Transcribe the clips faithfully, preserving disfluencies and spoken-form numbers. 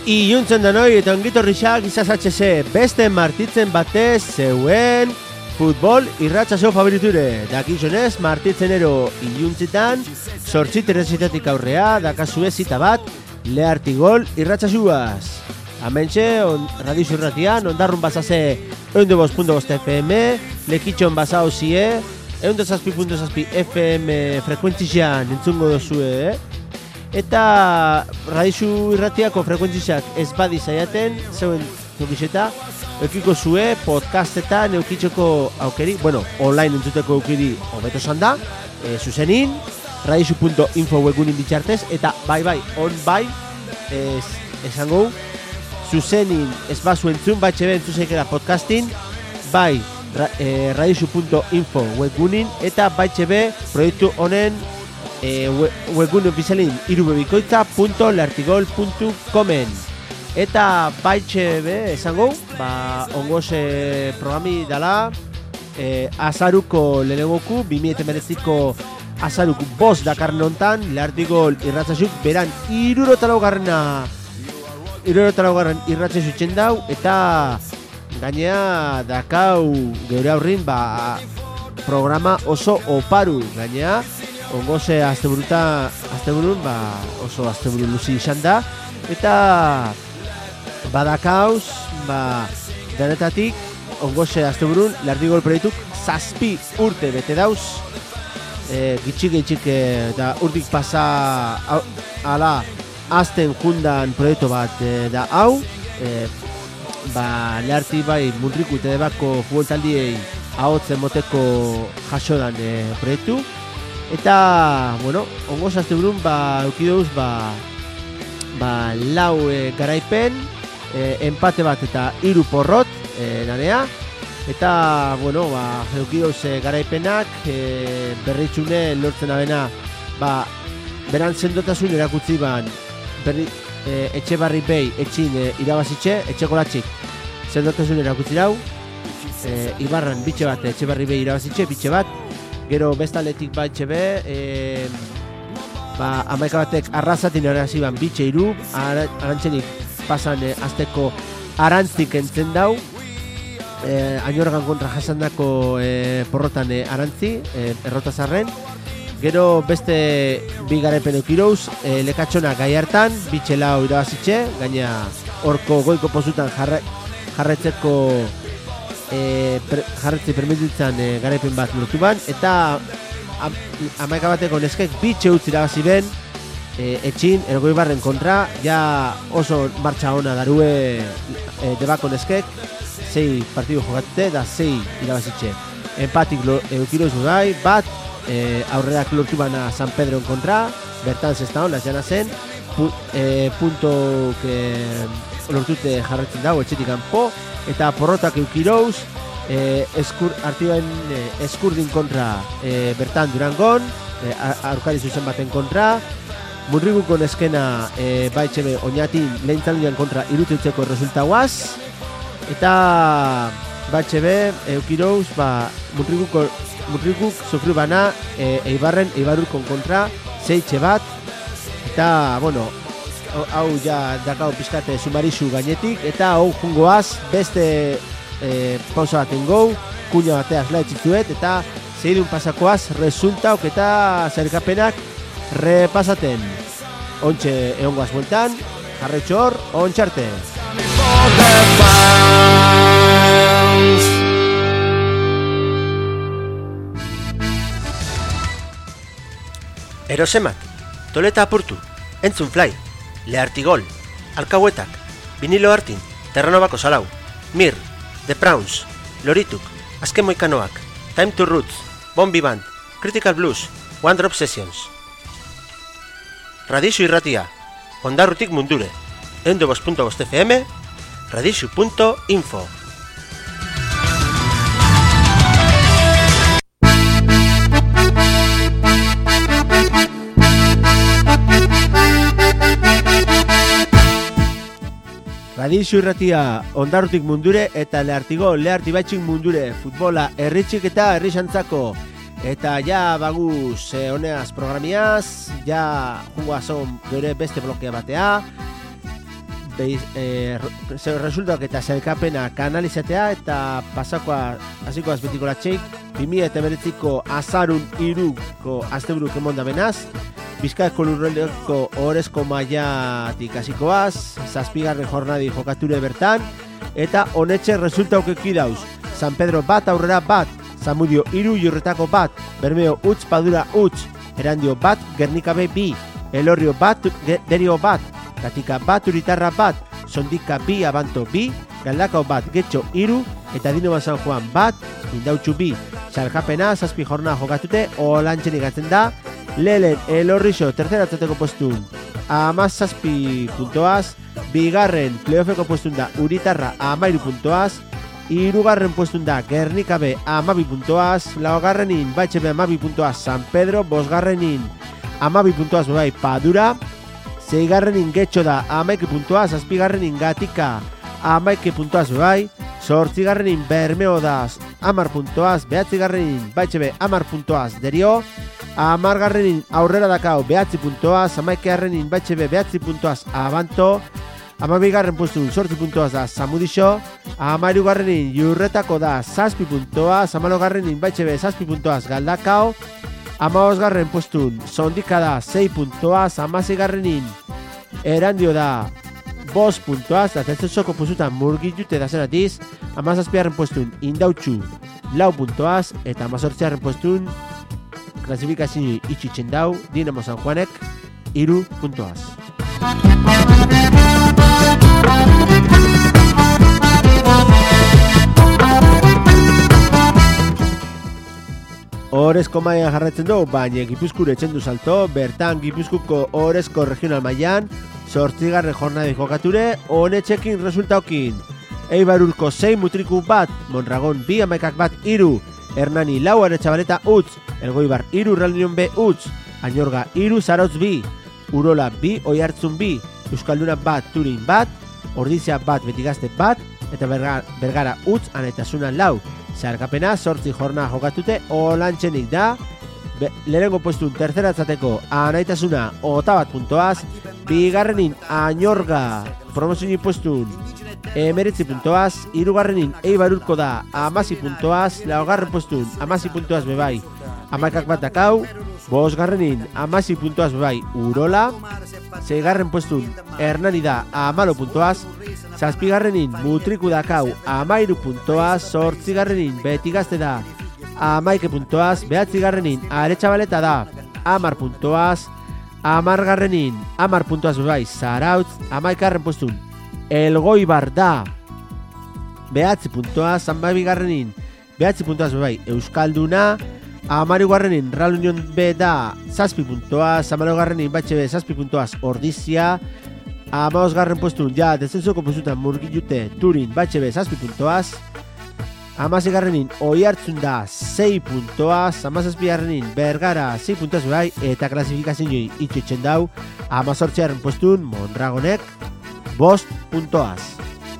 Iuntzen danoi eta ongitorrixak izazatxeze beste martitzen batez zeuen futbol irratsaio favoriture. Dakizonez, martitzenero iuntzitan, sortzit errezitatik aurrea, dakazue zita bat, lehartigol irratsaioaz. Hementxe, on, radizu irratian, ondarrun bazaze eunde bost puntu bost F M, lekitxon bazao zie, eunde zazpi puntu zazpi F M frekuentzian entzungo dozue, eh? Eta radizu irratiako frekuentziak ez badi zaiaten, zeuen eukixeta, eukiko zue podcastetan eukitzeko aukeri, bueno, online entzuteko aukeri hobeto esan da, e, zuzenin, radizu puntu info webgunin bitxartez, eta bai bai, on bai, ez, esango, zuzenin ez bazu entzun, bai txebe entzuzekera podcastin, bai ra, e, radizu puntu info webgunin, eta bai txebe proiektu honen E, webgune ofizialin irubebikoitza punto lehartigol punto comen. Eta baitxe be, esango, ba, ongoz programi dala e, azaruko lehenengoku, bi mila hemeretziko azaruko bost dakarren hontan, lehartigol irratzazuk beran irurotalau garrena irurotalau garren irratzazuk txendau, eta gainea dakau geure aurrin ba, programa oso oparu gainea. Ongoze asteburuta, asteburun, ba, oso asteburu luzi izan da. Eta badakauz, ba, denetatik, ongoze asteburun, lehartigol proiektuk zazpi urte bete dauz. E, gitxik gitxik da urtik pasa ala azten jundan proiektu bat e, da hau. E, ba, leharti bai muntriku eta debako futbol taldiei ahotzen moteko jasodan e, proiektu. Eta, bueno, ongoz azte burun, ba, eukideuz, ba, ba, lau e, garaipen, e, empate bat eta hiru porrot, e, narea. Eta, bueno, ba, eukideuz e, garaipenak, e, berritxune lortzen abena, ba, beran sendotasun erakutzi ban, berri, e, etxe barri behi, etxin e, irabazitxe, etxe kolatxik, sendotasun erakutzi rau, e, ibarran bitxe bat, etxe barri behi irabazitxe, bitxe bat, gero bestaletik batxe be, e, ba, amaika batek arrazatin arazi ban bitxe iru, ar, arantzenik pasan e, azteko arantzik entzen dau, e, ainorgan kontra jasandako e, porrotan e, arantzi, e, errotazarren, gero beste bi garepen eukirouz, e, lekatxona gai hartan, bitxe lau irabazitxe, gaina horko goiko pozutan jarra, jarretzeko E, per, jarretzi permititzen e, garaipen bat lortu ban, eta am, amaika bateko neskek bitxe utzi irabazi ben e, etxin ergoi barren kontra, ja oso martxa ona darue e, debako neskek, zei partidu jogatute da zei irabazitxe. Empatik eukiroz gai, bat e, aurrerak lortu bana San Pedro kontra, bertan zesta hon, las jana zen, pu, e, puntok e, lortute jarretzen dago etxetik kanpo, eta porrotak eukirouz, eh, eskur, artioen eh, eskurdin kontra eh, bertan Durangon, eh, aurkari zuzen baten kontra, Murriguko neskena eh, baitxebe oinatin lehen taldean kontra iruteutzeko resultauaz, eta baitxebe eukirouz, ba, Murriguko, Murriguk sufriu bana eh, Eibarren, Eibarurkon kontra, zeitxe bat, eta, bueno, hau ja dakau pizkate sumarizu gainetik, eta hau jungoaz beste e, pausa baten gau, kuña bateaz laetxitzuet, eta zeidun pasakoaz resultauk eta zerkapenak repasaten. Ontxe egongoaz bueltan, jarretxo hor, ontxarte. Erosemak, toleta apurtu, entzun fly. Lehartigol, Alkauetak, Vinilo Artin, Terranobako Salau, Mir, The Prawns, Lorituk, Azken Moikanoak, Time to Roots, Bombi Band, Critical Blues, One Drop Sessions. Radizu irratia, ondarrutik mundure, eunde bost puntu bost F M, radizu puntu info. Radizu irratia ondarrutik mundure eta lehartigo leharti baitxik mundure futbola herritxik eta herrixantzako. Eta ja baguz eh, honeaz programiaz, ja jungoa zon gure beste blokea batea. behiz, e, resultak eta zelkapena kanalizatea eta pasakoa hasikoaz betiko latxeik bi mila hemeretziko azarun iruko asteburuk emonda benaz, Bizkaiko lurraldeko ohorezko mailatik hasikoaz, zazpigarren jornadi jokature bertan, eta honetxe resultauk eki dauz. San Pedro bat, Aurrera bat, Zamudio iru, Iurretako bat, Bermeo utz, Padura utz, Erandio bat, Gernika B bi, Elorrio bat, Derio bat, Gatika bat, Uritarra bat, Sondika bi, Abanto bi, Galdakao bat, Getxo iru, eta Dinoma San Juan bat, Indautxu bi. Salkapena, zazpi jornada jokatute, olantxen igatzen da, Lelen Elorrixo terceratzateko postun amaz zazpi puntoaz, bigarren playoffeko postun da Uritarra amairu puntoaz, hirugarren postun da Gernika B amabi puntoaz, laugarrenin Baitxe B amabi puntoaz San Pedro, bosgarrenin amabi puntoaz bebai Padura, zeigarrenin Getxo da amaiki puntoaz, azpigarrenin Gatika amaiki puntoaz bebai, zortzigarrenin Bermeo da amar puntoaz, behatzigarrenin Baitxe B amar puntoaz Derio, amargarrenin Aurrera dakau behatzi puntoaz, amaikearrenin Baitxe B behatzi puntoaz Abanto, amabigarren postun sortzi puntoaz da Zamudixo, amairugarrenin Iurretako da zazpi puntoaz, amalogarrenin Baitxe B zazpi puntoaz Galdakao, amabosgarren postun Sondika da sei puntoaz, amazigarrenin Erandio da bost puntoaz, da tertzesoko postutan murgitute da zenatiz, amazazpigarren postun Indautxu lau puntoaz, eta amazortzigarren postun klasifikazio itxitzen dau, Dinamo San Juanek, iru puntoaz. Ohorezko mailan jarraitzen du, baina Gipuzkure etxendu salto, bertan Gipuzkuko ohorezko regional mailan, zortzigarren jornadi jokature, honetxekin resultaukin. Eibarurko sei, Mutriku bat, Mondragon bi, Amaikak bat, iru, Hernani lau, Aretxabaleta utz, Elgoibar iru, Real Union B utz, Añorga iru, Zarautz bi, Urola bi, Oihartzun bi, Euskalduna bat, Turin bat, Ordizia bat, Betigazte bat, eta Bergara, Bergara utz, Anaitasuna lau. Zeharkapena zortzi jornada jokatute, olantxenik da, lehenengo postun terceratzateko Anaitasuna ota bat puntoaz, bigarrenin Añorga promozio postun emeretzi puntoaz, hirugarrenin Eibarurko da amasi puntoaz, laugarren postun amasi puntoaz bebai Amaikak bat dakau, bosgarrenin amasi puntoaz bebai Urola, zeigarren postun Hernani da amalo puntoaz, zazpigarrenin Mutriku dakau amairu puntoaz, zortzigarrenin Betigazte da amaike puntoaz, behatzigarrenin Aretxabaleta da amar puntoaz, amargarrenin amar puntoaz bebai Zarautz, amaikarren postun Elgoibar da behatzi puntoaz, amabigarrenin behatzi puntoaz bebai Euskalduna, amarugarrenin Real Union B da zazpi puntoaz, amarugarrenin Baitxe B zazpi puntoaz Ordizia, amabosgarren postun ja descentsoko postutan murgilute Turin, Baitxe B zazpi puntoaz, amazigarrenin Oihartzun da sei puntoaz, amazazpigarrenin Bergara sei puntoaz bebai, eta klasifikazioi itxoitzen dau, amazortzigarren postun Mondragonek bost puntoaz.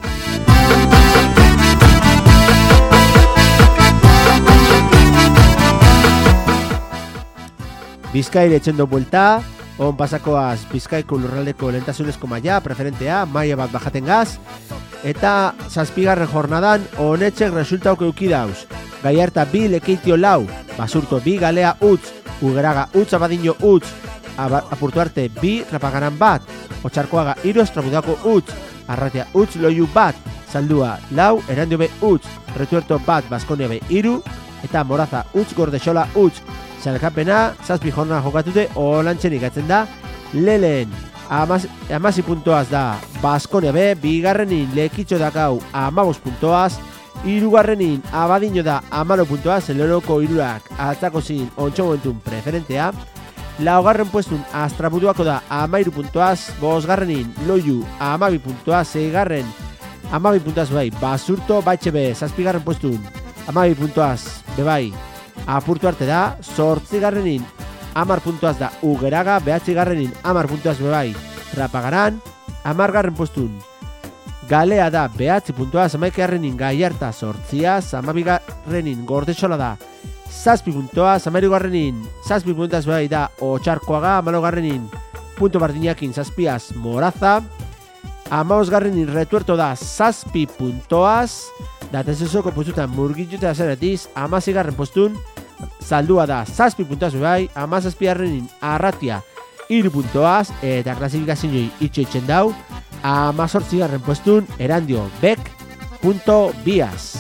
Bizkaire etxendo buelta, on pasakoaz Bizkaiko lurraldeko lehentasunezko maila, preferentea, maila bat bajaten gaz, eta zazpigarren jornadan honetxek resultauk euki dauz. Gaiarta bi, Lekeitio lau, Basurto bi, Galea utz, Ugeraga utz, Abadiño utz, Apurtuarte bi, Rapagaran bat, Otxarkoaga iru, Estrabudako utz, Arratia utz, Loiu bat, Zaldua lau, Erandio B utz, Retuerto bat, Baskonia B iru, eta Moraza utz, Gordexola utz. Zalkapena, zazpi jornada jokatute, olantxen ikatzen da, Lelen, amasi puntoaz da Baskonia B, bigarrenin Lekitxo dakau amabos puntoaz, hirugarrenin Abadiño da amalo puntoaz, Eloroko irurak atzako zin ontxo momentun preferentea, laugarren puestun Astrabuduako da amairu puntoaz, bosgarrenin Loiu amabi puntoaz, zeigarren amabi puntoaz bebai Basurto, Baitxe B, zazpigarren puestun amabi puntoaz bebai Apurtuarte da, zortzigarrenin amar puntoaz da Ugeraga, behatzigarrenin amar puntoaz bebai Rapagaran, amargarren postun Galea da behatzi puntoaz, amaikearrenin Gaiarta zortziaz, amabigarrenin Gordexola da zazpi puntoaz, amairugarrenin zazpi puntoaz bebai da Otxarkoaga, amalogarrenin punto bardinakin zazpiaz Moraza, Amabosgarrenin retuerto da zazpi puntoaz, da tesesoko postutan murgitzuta zeratiz, amazigarren postun, saldua da zazpi puntoaz bai, amazazpigarrenin arratia iru puntoaz, eta klasifikazioi itxoitzen dau, amazortzigarren postun, erandio bek punto biaz.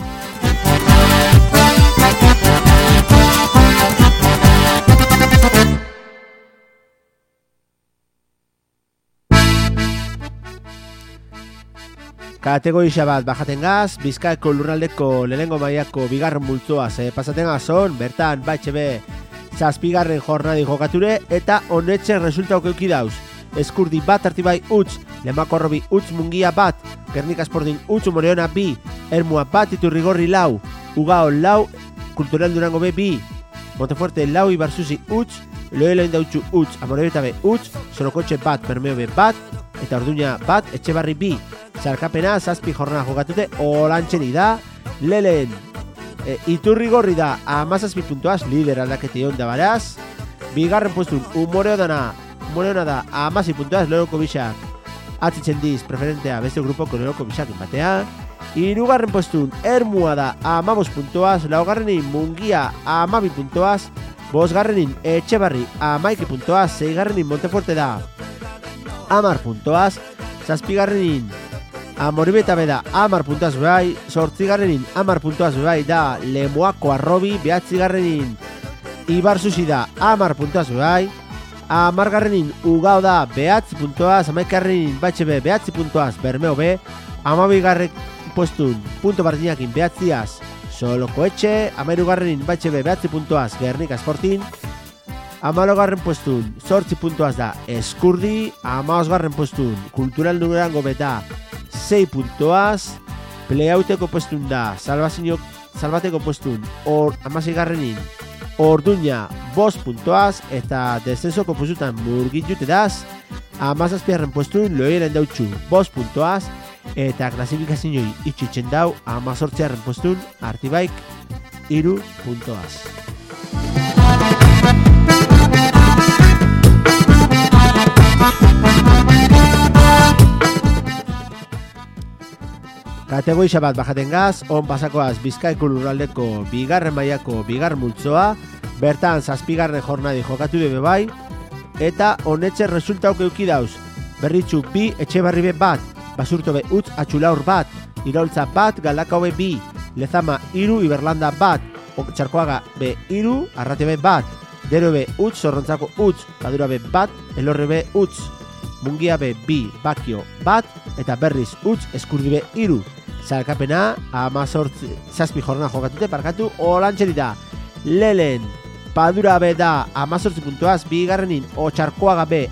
Kategoria bat bajaten gaz, Bizkaiko lurraldeko lehenengo mailako bigarren multzoaz eh, pasaten gazon, bertan B H B zazpigarren jornadi jokature, eta honetzen resultauk euki dauz. Eskurdi bat artibai utz, Lemako Robi utz Mungia bat, Gernika Sporting utz Moreona bi, Ermua bat Iturrigorri lau, Ugao lau, Kultural Durango B bi, Montefuerte lau Ibarzuzi utz, Loela Indautxu utz, Amorebeta B utz, Solokotxe bat Bermeo B bat, eta Orduña bat Etxebarri bi. Zarkapena zazpi jornada jokatute olantxeni da, lehen e, Iturrigorri da amazazpi puntuaz, lider aldaketi hon da baraz, bigarren postun Umoreona Umoreona da amazi puntuaz, loroko bisak atzitzen diz preferentea beste grupoko loroko bisakin batea, irugarren postun Ermua da amabos puntuaz, laugarrenin Mungia amabi puntuaz, bosgarrenin Etxebarri amaiki puntuaz, zeigarrenin Montefuerte da amar puntuaz, zazpigarrenin Amoribeta beda amar puntuaz bai, sortzigarrenin amar puntuaz bai da Lemoako Arrobi, behatzigarrenin Ibarzuzi da amar puntuaz bai, amargarrenin Ugao da behatzi puntuaz, amaikarrenin B H B behatzi puntuaz Bermeo B, amabigarren postun punto bardinakin behatziaz Solokoetxe, amairugarrenin B H B behatzi puntuaz Gernika Sporting, amalogarren postun zortzi puntuaz da Eskurdi, amaosgarren postun Kultural Durango beta sei puntoaz, playouteko postun da salbateko postun or, amazigarrenin Orduña bost puntoaz, eta descensoko postutan murgitute daz, amazazpiarren postun Loela Indautxu bost puntoaz, eta klasifikazioi itxitzen dau amazortziarren postun Artibaik iru puntoaz. Kategoria bat bajaten gaz, on pasakoaz Bizkaiko lurraldeko bigarren mailako bigarren multzoa, bertan zazpigarren jornadi jokatu dube bai, eta honetzen resultauk euki dauz. Berritxu bi, Etxebarri B bat, Basurto B utz, Atxulaur bat, Iraultza bat, Galdakao B bi, Lezama iru, Iberlanda bat, Txarkoaga B iru, Arrate B bat, Dero B utz, Zorrontzako utz, Badura B bat, Elorre B utz, Mungia B bi, Bakio bat, eta berriz utz, Eskurdi B iru. Zarkapena, amazortzi, zazpi jornada jokatute, parkatu, olantxeri da. Lelen, Padura B da, amazortzi puntuaz, bigarrenin, Otxarkoaga B,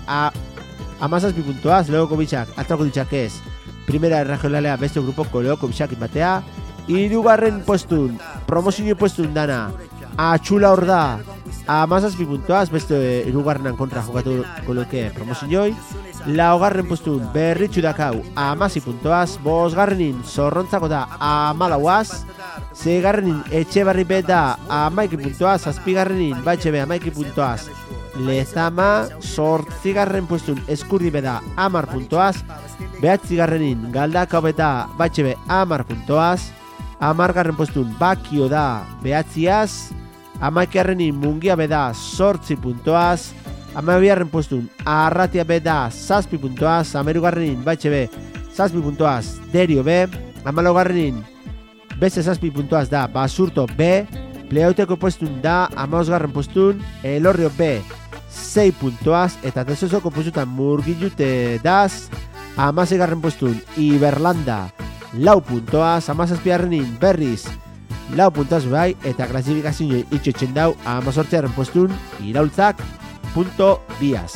amazazpi puntuaz, Leoko bitxak, altrako ditxak ez. Primera regionalea beste grupoko Leoko bitxak batea. Hirugarren postun, promozio postun dana, Atxula hor da, amazazpi puntuaz, beste hirugarrenan kontra jokatu koloke promozioi. Laugarren postun berritxu dakau amazi puntoaz, bosgarrenin Zorrontzako da amalauaz, zeigarrenin Etxebarri B da amaiki puntoaz, zazpigarrenin B H B amaiki puntoaz, Lezama, zortzigarren postun Eskurdi B da amar puntoaz, behatzigarrenin Galdakao B da B H B amar puntoaz, amargarren postun Bakio da behatziaz, amaikarrenin Mungia B da zortzi puntoaz, amabigarren postun Arratia B da zazpi puntoaz, amerugarrenin B H B zazpi puntoaz Derio B, amalogarrenin beste zazpi puntoaz da Basurto B, playouteko postun da amaosgarren postun Elorrio B sei puntoaz, eta tesosoko postutan murgilute daz amazigarren postun Iberlanda lau puntoaz, amazazpigarrenin berriz lau puntoaz bai, eta klasifikazio itxotzen dau amazortzigarren postun Iraultzak punto biaz.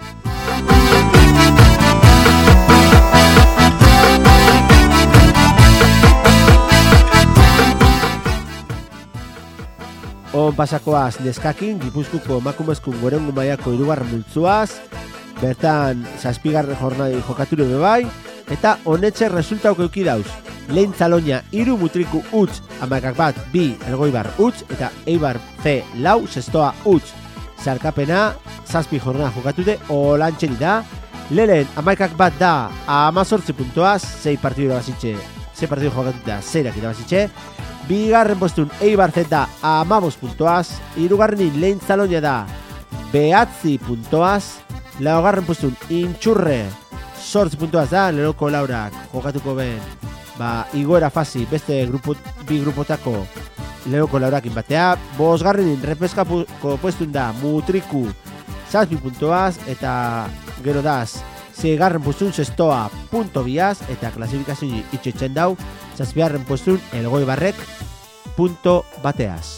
On pasakoaz neskakin, Gipuzkuko emakumezkun gorengu mailako hirugarren multzoaz, bertan zazpigarren jornadi jokaturu bebai, eta honetzen resultauk euki dauz. Lehen Zaloña iru, Mutriku utz, Amaikak bat bi, Elgoibar utz, eta Eibar C lau, Zestoa utz. Zarkapena, zazpi jornada jokatute olantxeri da, Lehen amaikak bat da amazortzi puntuaz, zei partidu irabazitxe, zei partidu jokatuta, zeirak irabazitxe. Bigarren postun Eibar Z da amabos puntuaz, hirugarrenin Lehen Zalonia da behatzi puntuaz, laugarren postun Intxurre zortzi puntuaz da, lehenoko laurak jokatuko ben, ba, igoera fasi beste grupo, bi grupotako lehenoko laurakin batea. Bosgarrenin repeskako puestun da Mutriku zazpi puntuaz, eta gero daz zeigarren postun Zestoa punto biaz, eta klasifikazio itxetzen dau zazpigarren postun Elgoibarrek punto bateaz.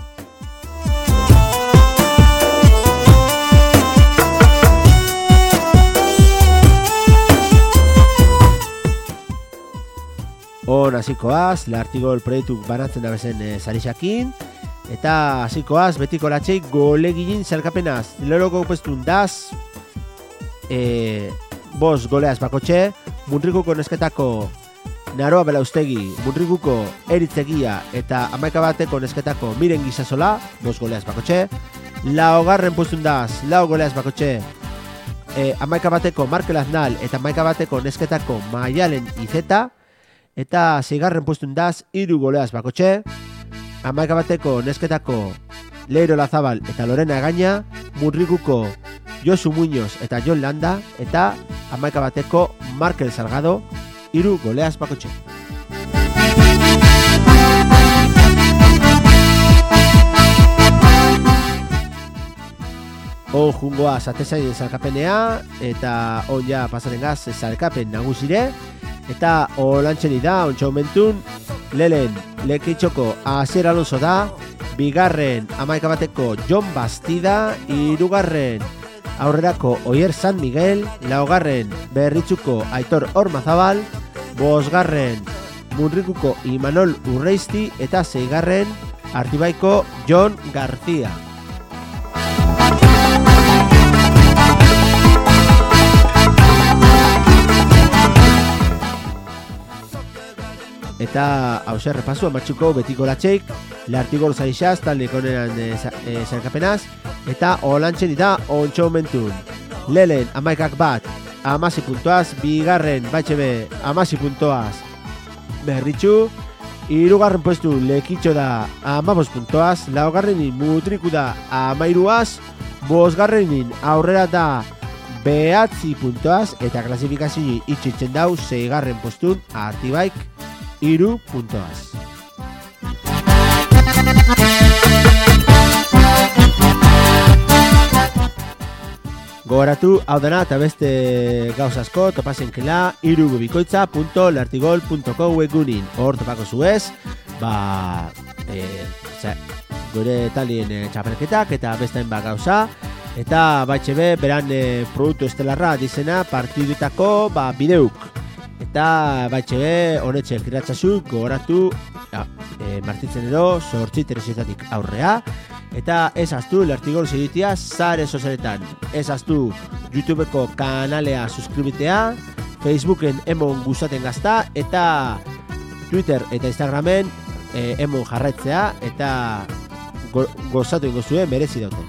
Hon hasikoaz, Lartigol proiektuk banatzen da bezen e, zarixakin, eta hasikoaz betiko latxeik golegin zerkapenaz. Loroko pestun daz, e, bos goleaz bakotxe, Munrikuko nesketako Naroa Belaustegi, Munrikuko Eritzegia eta amaika bateko nesketako Miren Gizasola, bos goleaz bakotxe. Laugarren pustun daz, lau goleaz bakotxe, e, amaika bateko Markel Aznal eta amaika bateko nesketako Maialen Izeta. Eta zeigarren pustun daz, hiru goleaz bakotxe, amaika bateko nesketako Leiro Lazabal eta Lorena Egaña, Munrikuko Josu Muñoz eta Jon Landa, eta amaika bateko Markel Salgado, hiru goleaz bakotxe. On jungoa zatezain zalkapenea, eta on ja pasaren gaz zalkapen nagusire. Eta olantxeni da, ontsa momentun, lehen Lekeitzoko Asier Alonso da, bigarren amaika bateko Jon Bastida, hirugarren aurrerako Oier San Miguel, laugarren Berritzuko Aitor Ormazabal, bosgarren Munrikuko Imanol Urreisti, eta zeigarren Artibaiko Jon García. Eta hauser repasu amatxuko betiko latxeik, Lartigol zarixaz, talde koneran e, e, zerkapenaz, eta olantxen da ontsa momentun. Lehen amaikak bat amasi puntoaz, bigarren baitxebe amasi puntoaz Berritxu, hirugarren puestu Lekitxo da amabos puntoaz, laugarrenin Mutriku da amairuaz, bosgarrenin aurrera da behatzi puntoaz, eta klasifikazio itxitzen dau zeigarren postun Artibaik hiru puntoaz. Gogoratu, hau dena eta beste gauz asko topazenkela irugubikoitza punto lartigol punto co webgunin. Hor topako zuez, ba, e, za, gure talien e, txapelketak eta beste hainbat gauza. Eta batxebe, beran e, produktu estelarra dizena partidutako ba, bideuk. Eta batxebe, honetxe kiratxasuk, gogoratu, ja, e, martitzen edo, sortzi teresitatik aurrea. Eta ez aztu Lartigol segitia zare sozialetan. Ez aztu YouTubeko kanalea suskribitea, Facebooken emon gustaten gazta, eta Twitter eta Instagramen e, emon jarraitzea, eta go, gozatu ingo zuen merezi daute.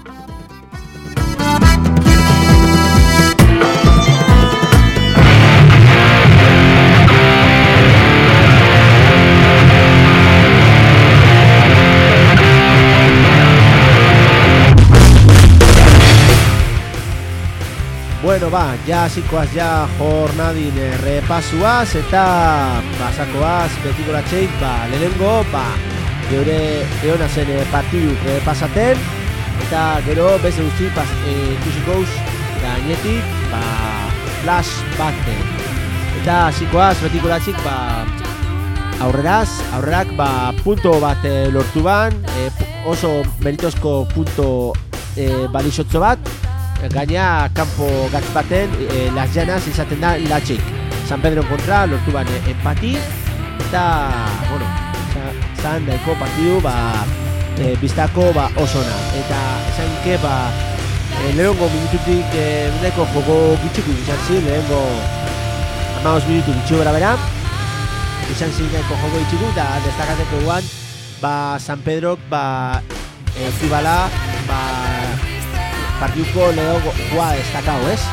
Bueno, ba, ja hasikoaz ja jornadin repasuaz eta pasakoaz betiko latxeik, ba, lehenengo, ba, geure eona zen partiduk pasaten, eta gero beste guzti pas, e, ikusikouz gainetik, ba, flash baten. Eta hasikoaz betiko latxeik, ba, aurreraz, aurrerak, ba, punto bat e, lortu ban, e, oso meritozko punto e, balixotzo bat, gaina kanpo gatz baten e, Las Llanas izaten da latxik. San Pedro kontra lortu ban e, empati, eta, bueno, zan daiko partidu, ba, e, biztako, ba, osona. Eta esan ke, ba, e, lehenko minututik e, daiko joko gitxiko izan zin, lehenko amagos minutu gitxiko bera bera, izan zin daiko joko gitxiko, eta destakateko guan, ba, San Pedrok, ba, e, zibala, ba, partiduko leo goa destakau, ez?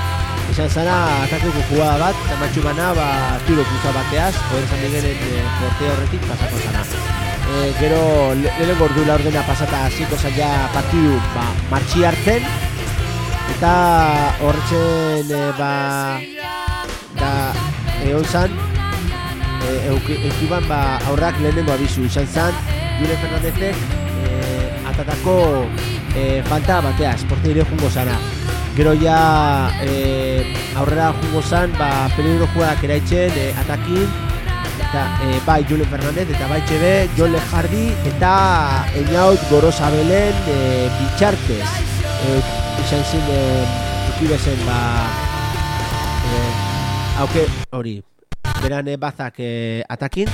izan zara atakeko jugada bat, eta matxumana ba, tiro puza bateaz, Oer San Miguelen e, portea horretik pasako zana. E, gero lehen gordu laurdena pasata hasiko zan ja partidu ba, martxi hartzen, eta horretzen e, ba, da egon zan, e, eukiban ba, aurrak lehenengo abizu izan zan, Julen Fernandezek e, atatako e, falta bateaz, porteire jungo zana. Gero ja e, aurrera jungo zan, ba, peligro jugadak eraitzen, e, atakin, eta e, bai Julen Fernandez, eta bai txebe, Jole Jardi, eta Einaut Gorosabelen e, bitxartez. E, izan zin, e, ukibezen, ba, e, hauke hori, beran e, bazak e, atakin,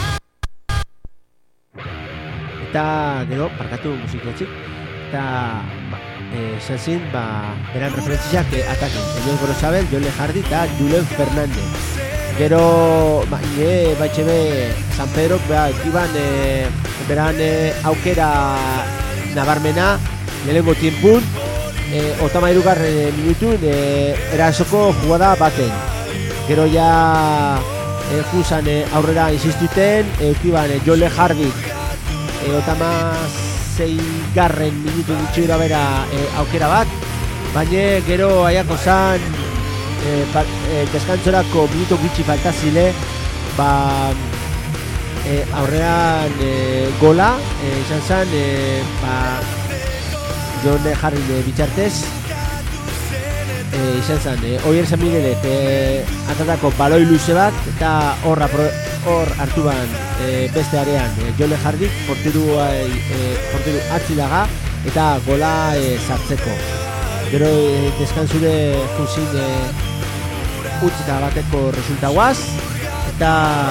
eta gero, parkatu musiketxik, eta ba, izan zin, ba, beran referentziak eh, atakin, Einaut Gorosabel, Jole Jardi eta Julen Fernandez. Gero, ba, ine, baitxebe, San Pedrok, ba, ikiban, e, beran e, aukera nabarmena, lehenengo tiempun, e, otama irugarren minutun, e, erasoko jugada baten. Gero ja, e, juzan e, aurrera insistuten, e, ikiban, e, Jole Jardi, e, otama zeigarren minutu ditxura bera e, aukera bat, baina gero aiako zan e, e, deskantzorako minutu gitxi faltazile, ba, e, aurrean e, gola, e, izan zan, e, ba, Jone Jarri e, bitxartez, e, izan zan, e, Oier San Miguelek e, atatako baloi luze bat, eta horra hor hartu ban e, beste arean e, Jole Jardik porteru, e, porteru atzilaga eta gola e, sartzeko. Gero e, deskantzure juzin e, utzita bateko resultagoaz eta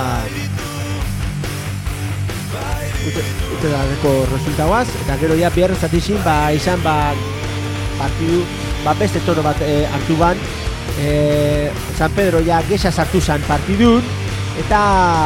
utzita bateko resultagoaz eta gero ja biharren zatizin ba, izan ba, partidu ba, beste tono bat e, hartu ban e, San Pedro ja gesa sartu zan partidun eta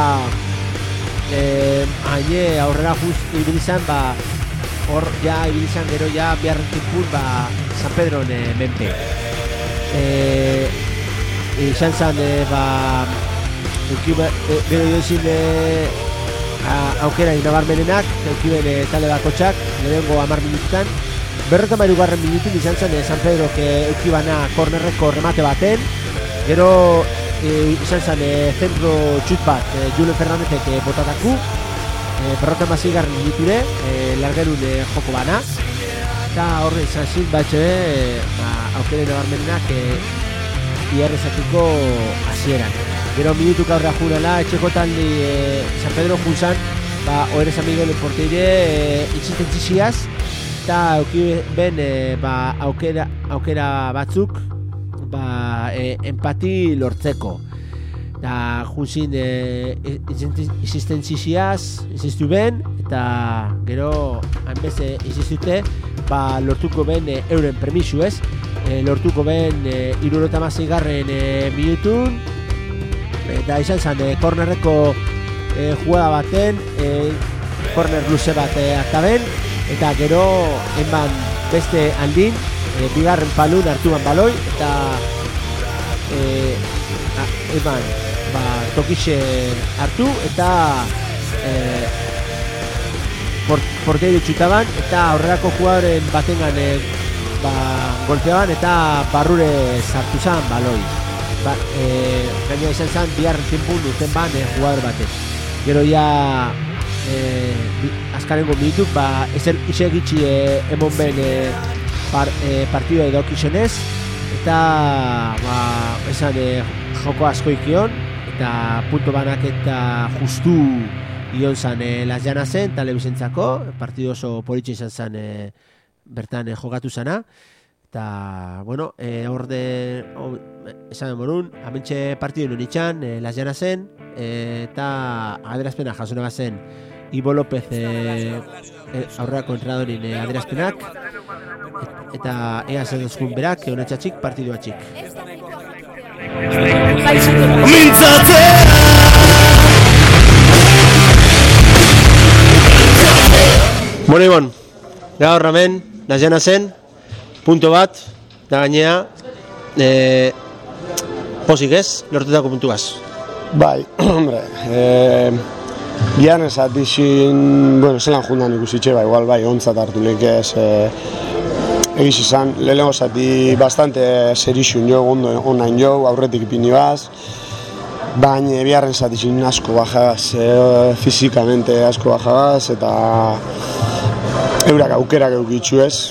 eh, haine aurrera juz ibilizan ba, hor ja ibilizan gero ja biharren timpun ba, San Pedron e, menpe e, izan zan e, ba, eukibe, e, gero joezin e, aukera inabarmenenak eukiben e, tale bakotxak lehenengo hamar minututan berreta mairugarren minutun izan zan e, San Pedro eukibana kornerreko remate baten gero E, izan zen e, zentro txut bat e, Julen Fernandezek e, botataku e, berrota mazigarren minuture e, largerun e, joko bana eta horre izan zin batxe e, ba, aukeren nabarmenak e, iarrezakiko hasieran. Gero minutuka horra jurela etxeko taldi e, San Pedro juzan ba, Oer San Miguel porteire e, insistentziziaz eta auki ben e, ba, aukera, aukera batzuk ba, e, empati lortzeko da juzin e, insistentziziaz insistu ben eta gero hanbeze insistute ba, lortuko ben e, euren permisu ez e, lortuko ben e, irurota mazigarren e, minutun eta izan zen e, kornerreko e, jugada baten e, korner luze bat e, aktaben eta gero enban beste aldin E, bigarren palun hartuan baloi eta e, a, eman ba, tokixe hartu eta e, port, porteiro txutaban eta aurrerako jugadaren batengan e, ba, golpeaban eta barrure sartu zan baloi ba, e, gaina izan zan biharren tiempun duten ban e, jugador batek gero ja e, azkarengo minutuk ba, ezer isegitxi e, emon ben e, Par, e, partidua edokizionez eta ba, esan e, joko asko ikion eta punto banak eta justu ion zan e, Las Llanasen telebizentzako partidu oso politxe izan zan e, bertan e, jokatu zana eta bueno e, orde o, esan morun amentxe partidu nonitxan e, Las Llanasen e, eta adierazpena jasuna bazen Ibo López e, e, aurrerako entradorin e, adierazpenak eta ea zer duzkun berak eunatxatxik partidua txik Bueno, Ibon, gaur ramen, Las Llanasen, punto bat, da gainea, e, Pozik ez, lortutako puntuaz? Bai, hombre, eh, gian ez atixin, bueno, zelan jundan ikusitxe, ba, igual, bai, ontzat hartu lehik ez, eh, egiz izan, lehenengo zati bastante serixun jo, ondo onain jo, aurretik ipini baz, baina biharren zatixin asko bajabaz, eh, fizikamente asko bajabaz, eta eurak aukerak eukitxu ez,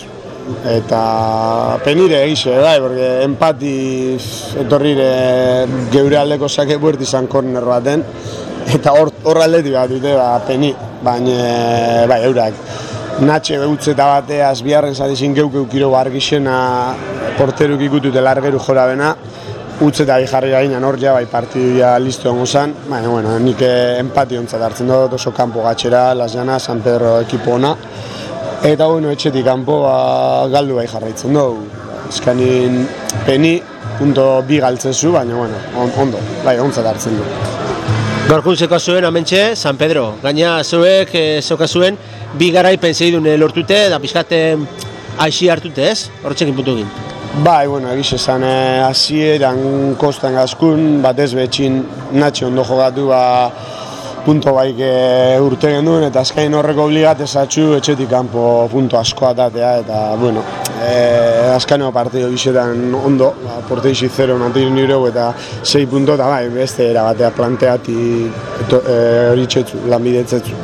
eta penire egize, bai, porque empati etorrire geure aldeko sake buert izan korner baten, eta hor, hor aldetik bat dute, ba, peni, baina, bai, eurak. Natxe behutzeta bateaz biharren zatizin geuk eukiro bargixena porteruk ikutute largeru jora bena, utzeta bi jarri gainan hor ja, bai partiduia listo hongo zan, baina, bueno, nik empati ontzat hartzen dut, oso kanpo gatxera, Las Llanas, San Pedro ekipo ona, eta, bueno, etxetik kanpo ba, galdu bai jarraitzen dugu. Eskanin peni, punto bi galtzezu, baina, bueno, on, ondo, bai, ontzat hartzen du. Gorkuntzeko zuen, amentxe, San Pedro. Gaina zuek, e, zeuka zuen, bi garaipen segidun lortute, da pixkate aixi hartute ez? Hortzekin puntu egin. Bai, bueno, egiz esan, eh, hasieran kostan gazkun, batez betxin natxe ondo jogatu, ba, punto baik e, urte genuen, eta azkain horreko obligat ezatxu etxetik kanpo punto asko atatea, eta, bueno, e, azkaino partido gizetan ondo, ba, porte isi zero mantirin nireu, eta sei punto, eta bai, beste era batea planteati hori e, txetzu, lanbidetzetzu.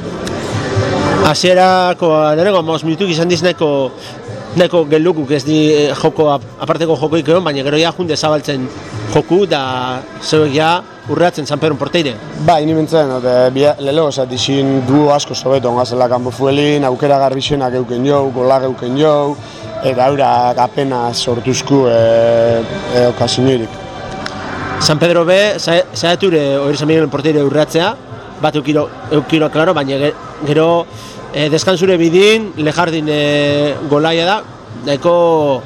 Hasierako, deneko, maus minutuk izan diz neko, neko gelukuk ez di joko, aparteko jokoik egon, baina gero ja junde zabaltzen joku, da zeuek ja urreatzen San Pedro porteire. Bai, ni bintzen, lehelo esatixin du asko sobeto ongazela kanpo fuelin, aukera garbixenak euken jau, golag euken jau, eta eurak apenas sortuzku e, e, okasinurik. San Pedro be, zaeture hori San Miguel porteire urreatzea, bat eukiro, eukiro klaro, baina gero e, deskansure bidin, lejardin e, golaia da, daiko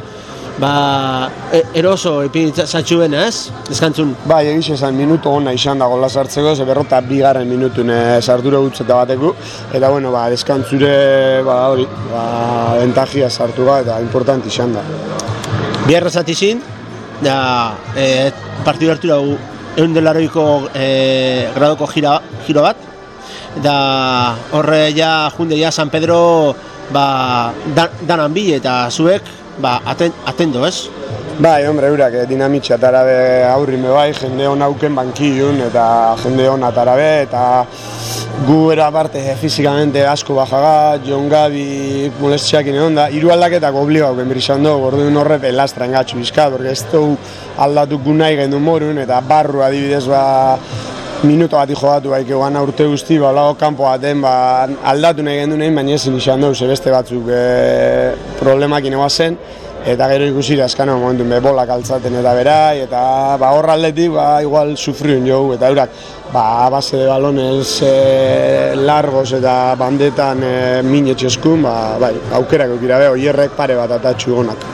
ba, eroso ipintzatxuen ez, deskantzun? Bai, egiz esan minuto hona izan da gola sartzeko, ze berrota bigarren minutun sartura gutzeta bateku, eta bueno, ba, deskantzure, ba, hori, ba, entajia sartu ba, eta importanti izan da. Biarra zatizin, da, e, partidu hartu dugu egun delaroiko e, gradoko gira, giro bat, da horre ja junde ja San Pedro ba, dan, danan bi eta zuek ba, aten, atendo ez? Bai, hombre, eurak dinamitxe atarabe aurrime bai, jende hon auken bankillun eta jende hon atarabe, eta gu era parte fizikamente asko bajaga, Jon Gabi molestiak egon da, hiru aldaketak obligau genbrizan dugu, orduan horre pelastra engatxu bizka, porque ez dugu aldatu gu nahi gendu morun, eta barru adibidez ba, minuto bat jogatu baik eguan urte guzti, ba, lago kanpo baten ba, aldatu nahi gendu nahi, baina ezin izan dugu, ze beste batzuk e, problemakin egoa zen, eta gero ikusira eskano momentu be bolak altzaten eta berai, eta ba, horra aldetik ba, igual sufriun jogu, eta eurak ba, base de balones e, largos eta bandetan e, minetxeskun, ba, bai, aukerak eukira beho, hierrek pare bat atatxu gonak.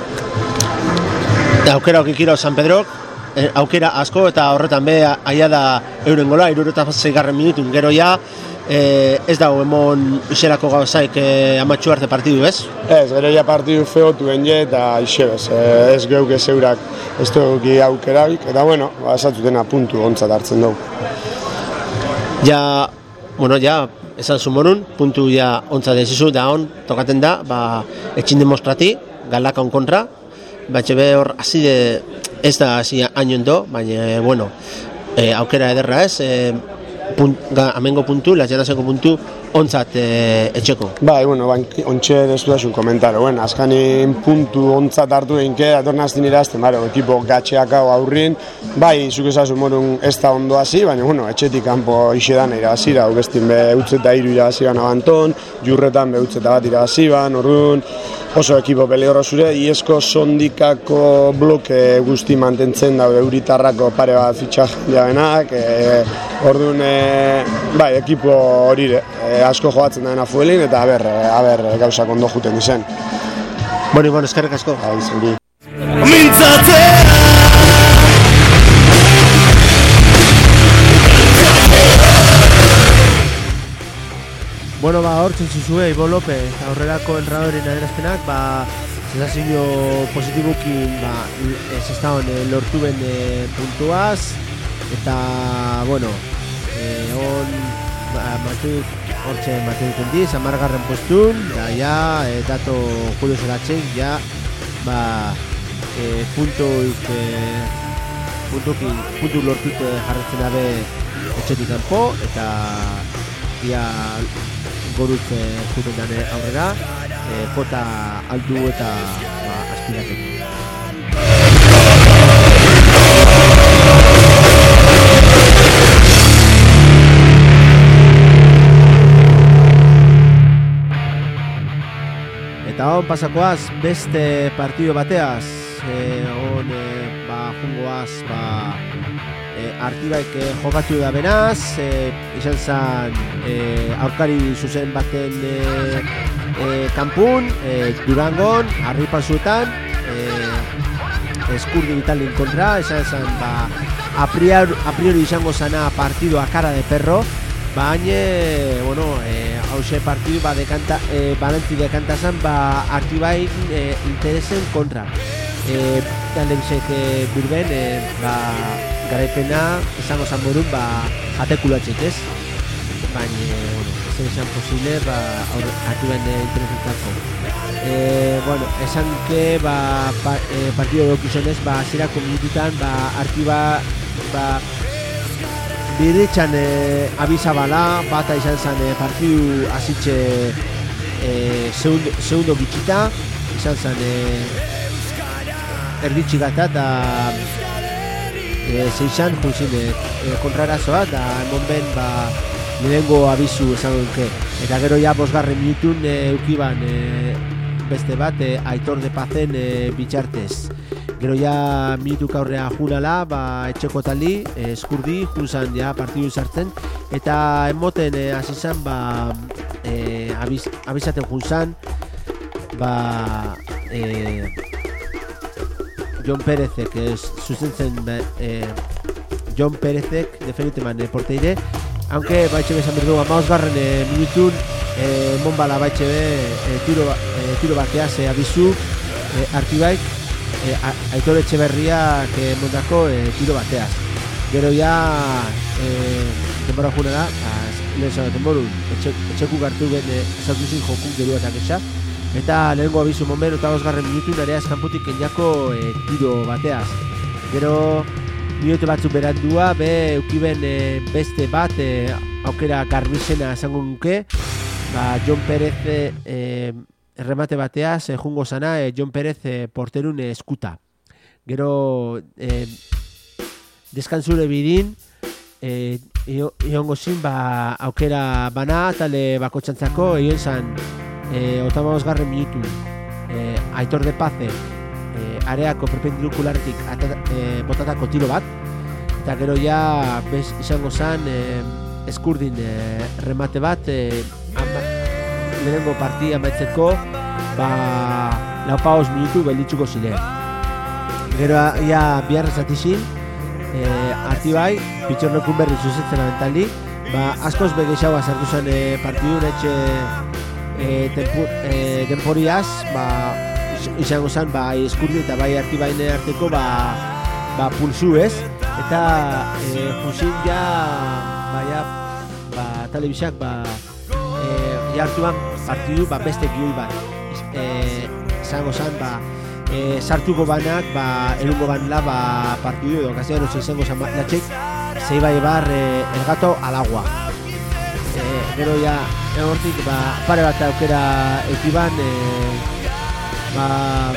Aukera okikiro San Pedrok, aukera asko eta horretan be aia da euren gola, irureta zeigarren minutun, gero ja e, ez dago emon iserako gauzaik e, amatxu arte partidu ez? Ez, gero ja partidu feotu enge eta isebez, e, ez geuk ez eurak ez dugu aukerak, eta bueno, esatzutena puntu ontzat hartzen dugu. Ja, bueno, ja, esan zumorun, puntu ja ontzat dezizu, da on, tokaten da, ba, etxin demostrati, galaka on kontra, batxe be hor, azide, ez da hasi hain ondo, baina, bueno, e, aukera ederra ez, e, punt, ga, amengo puntu, Las Llanaseko puntu, ontzat e, etxeko. Bai, bueno, ontxe dezu da zun komentaro, bueno, azkanin puntu ontzat hartu einke, atorna aztin irazten, baro, ekipo gatxeak hau aurrin, bai, zuk ezazu morun ez da ondo hasi, baina, bueno, etxetik kanpo isedan irabazira, bestin be utzeta iru irabaziban abanton, jurretan be utzeta bat irabaziban, orduan, oso ekipo peleorro zure, iesko sondikako bloke guzti mantentzen daude euritarrako pare bat fitxak jabenak, e, orduan, e, bai, ekipo hori e, asko joatzen dena fuelin, eta aber, aber gauzak ondo juten izen. Boni, bueno, eskerrik asko. Bai, zuri. Bueno, ba, hortzen zizue, Ibo López, aurrerako enradorin adierazpenak, ba, sensazio positibukin ba, ez ez dagoen e, lortu ben e, puntuaz, eta, bueno, e, on, ba, matut, hortxe matuten diz, amargarren postun, da, ja, e, dato Julio Zeratzen, ja, ba, e, puntuik, e, puntukin, puntu lortute jarretzen dabe etxetik kanpo, eta, ia, gorutze juten dane aurrera, e, kota aldu eta ba, aspiratzen. Eta hon pasakoaz beste partido bateaz, e, on e, ba, jungoaz ba, e, Artibaik e, jokatu da benaz, e, izan zen e, aurkari zuzen baten e, e, kanpun, e, Durangon, Arripasuetan, e, Eskurdi Vitalin kontra, izan zen ba, a priori, a priori izango zana partido a cara de perro, baina, bueno, e, hause partidu ba, dekanta, e, balantzi dekanta zen, ba, Artibaik e, interesen kontra. E, Talebizek e, burben, e, ba, garaipena izango zan borun, ba, jatekulatxek ez. Baina, bueno, ez izan posible, ba, Artibaik e, interesentako. E, bueno, esan que, ba, pa, e, partidu dokizonez, ba, zerako minututan, ba, Artiba, ba, Biritxan e, abizabala, bata izan zen e, partidu azitxe e, segundo, segundo bitxita, izan zen e, erditxigata eta e, zeixan junzin e, e, kontrarazoa eta emon ben ba, lehengo abizu esan duke. Eta gero ja bosgarren minutun e, eukiban e, beste bat e, Aitor de Pazen e, bitxartez. Gero ja minutuk aurrea junala, ba, etxeko tali, e, Eskurdi, junzan ja partidu sartzen, eta emoten e, azizan, ba, e, abiz, abizaten junzan, ba, e, Jon Perezek, e, zuzentzen, e, Jon Perezek, defeniteman e, porteire, aunque baitxe bezan berdu, amaosgarren e, minutun, e, monbala baitxe be, e, tiro, e, tiro bateaz e, abizu, e, Artibaik, E, Aitor Etxeberria que mondako e, tiro bateaz. Gero ja e, denbora junera, lehen zago denborun, etxe, etxeku gartu ben e, zartuzin jokun gerua eta kesa. Eta lehenko abizu momento eta osgarren minutu narea eskamputik kenjako e, tiro bateaz. Gero minutu batzuk berandua, be eukiben e, beste bat e, aukera garbizena esango nuke. Ba, Jon Perez e, erremate bateaz, e, jungo zana, e, Jon Perez e, porterun e, eskuta. Gero, e, deskantzure bidin, e, iongo zin, ba, aukera bana, tale bako txantzako, egon zan, e, otamagoz garren minutu, e, Aitor de Paze, e, areako perpendikulartik e, botatako tiro bat, eta gero ja, bez, izango zan, e, Eskurdin e, remate bat, e, ama, lehenengo partia amaitzeko, ba, laupaoz minutu belditzuko ziren. Gero, ja, biharra zatizin, e, Artibai, pitxornokun berri zuzetzen abentali, ba, askoz begeixagoa sartu zen e, partidu netxe e, tempu, e, denporiaz, ba, izango zen, ba, Eskurdi eta bai Artibaine arteko, ba, ba, pulsu ez, eta e, juzin ja, ba, ja, ba, telebizak, ba, e, jartuan partidu ba, beste gioi bat e, zango zan ba, e, sartuko banak ba, erungo banla ba, partidu edo gazia erosi izango zan latxek zei bai bar e, el gato al agua e, gero ja egortik ba, pare bat aukera ekiban e, ba,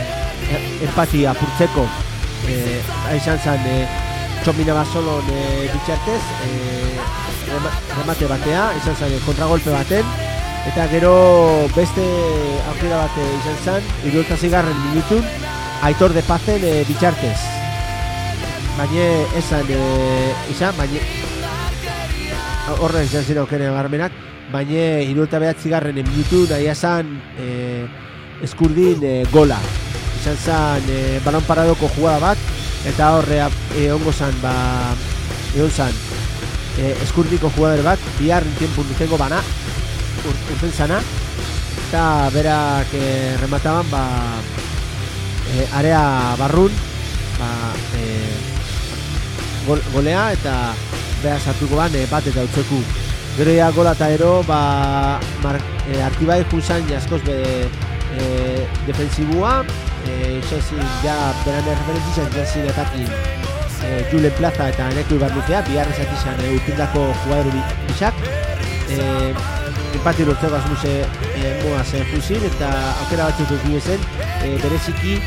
empati apurtzeko e, izan zan e, Txomina Basolon e, bitxartez e, remate batea, izan zen kontragolpe baten, eta gero beste aukera bate izan zen, hirurogeitazigarren minutun, Aitor de Pazen e, bitxartez. Baina esan e, izan, baina horren izan zen aukera garmenak, baina hirurogeitabehatzigarren minutu nahi esan e, Eskurdin e, gola. Izan zen e, balon paradoko jugada bat, eta horre e, ongo zen, ba, egon zen, e, Eskurdiko jugador bat, bihar tiempo nutengo bana, ur, urten zana, eta berak e, remataban, ba, e, area barrun ba, e, gol, golea eta beha sartuko ban e, bat eta utzeku. Gero ja gola eta ero ba, mar, e, Artibai juzan jaskoz be, e, defensibua, e, izan ja beran erreferentizan izan atakin e, Julen Plaza eta Eneko Ibarluzea, biharra zatizan e, urtindako jugadori bisak. E, empati lortzeko asmuse e, moaz e, juzin eta aukera batzuk dukin zen e, bereziki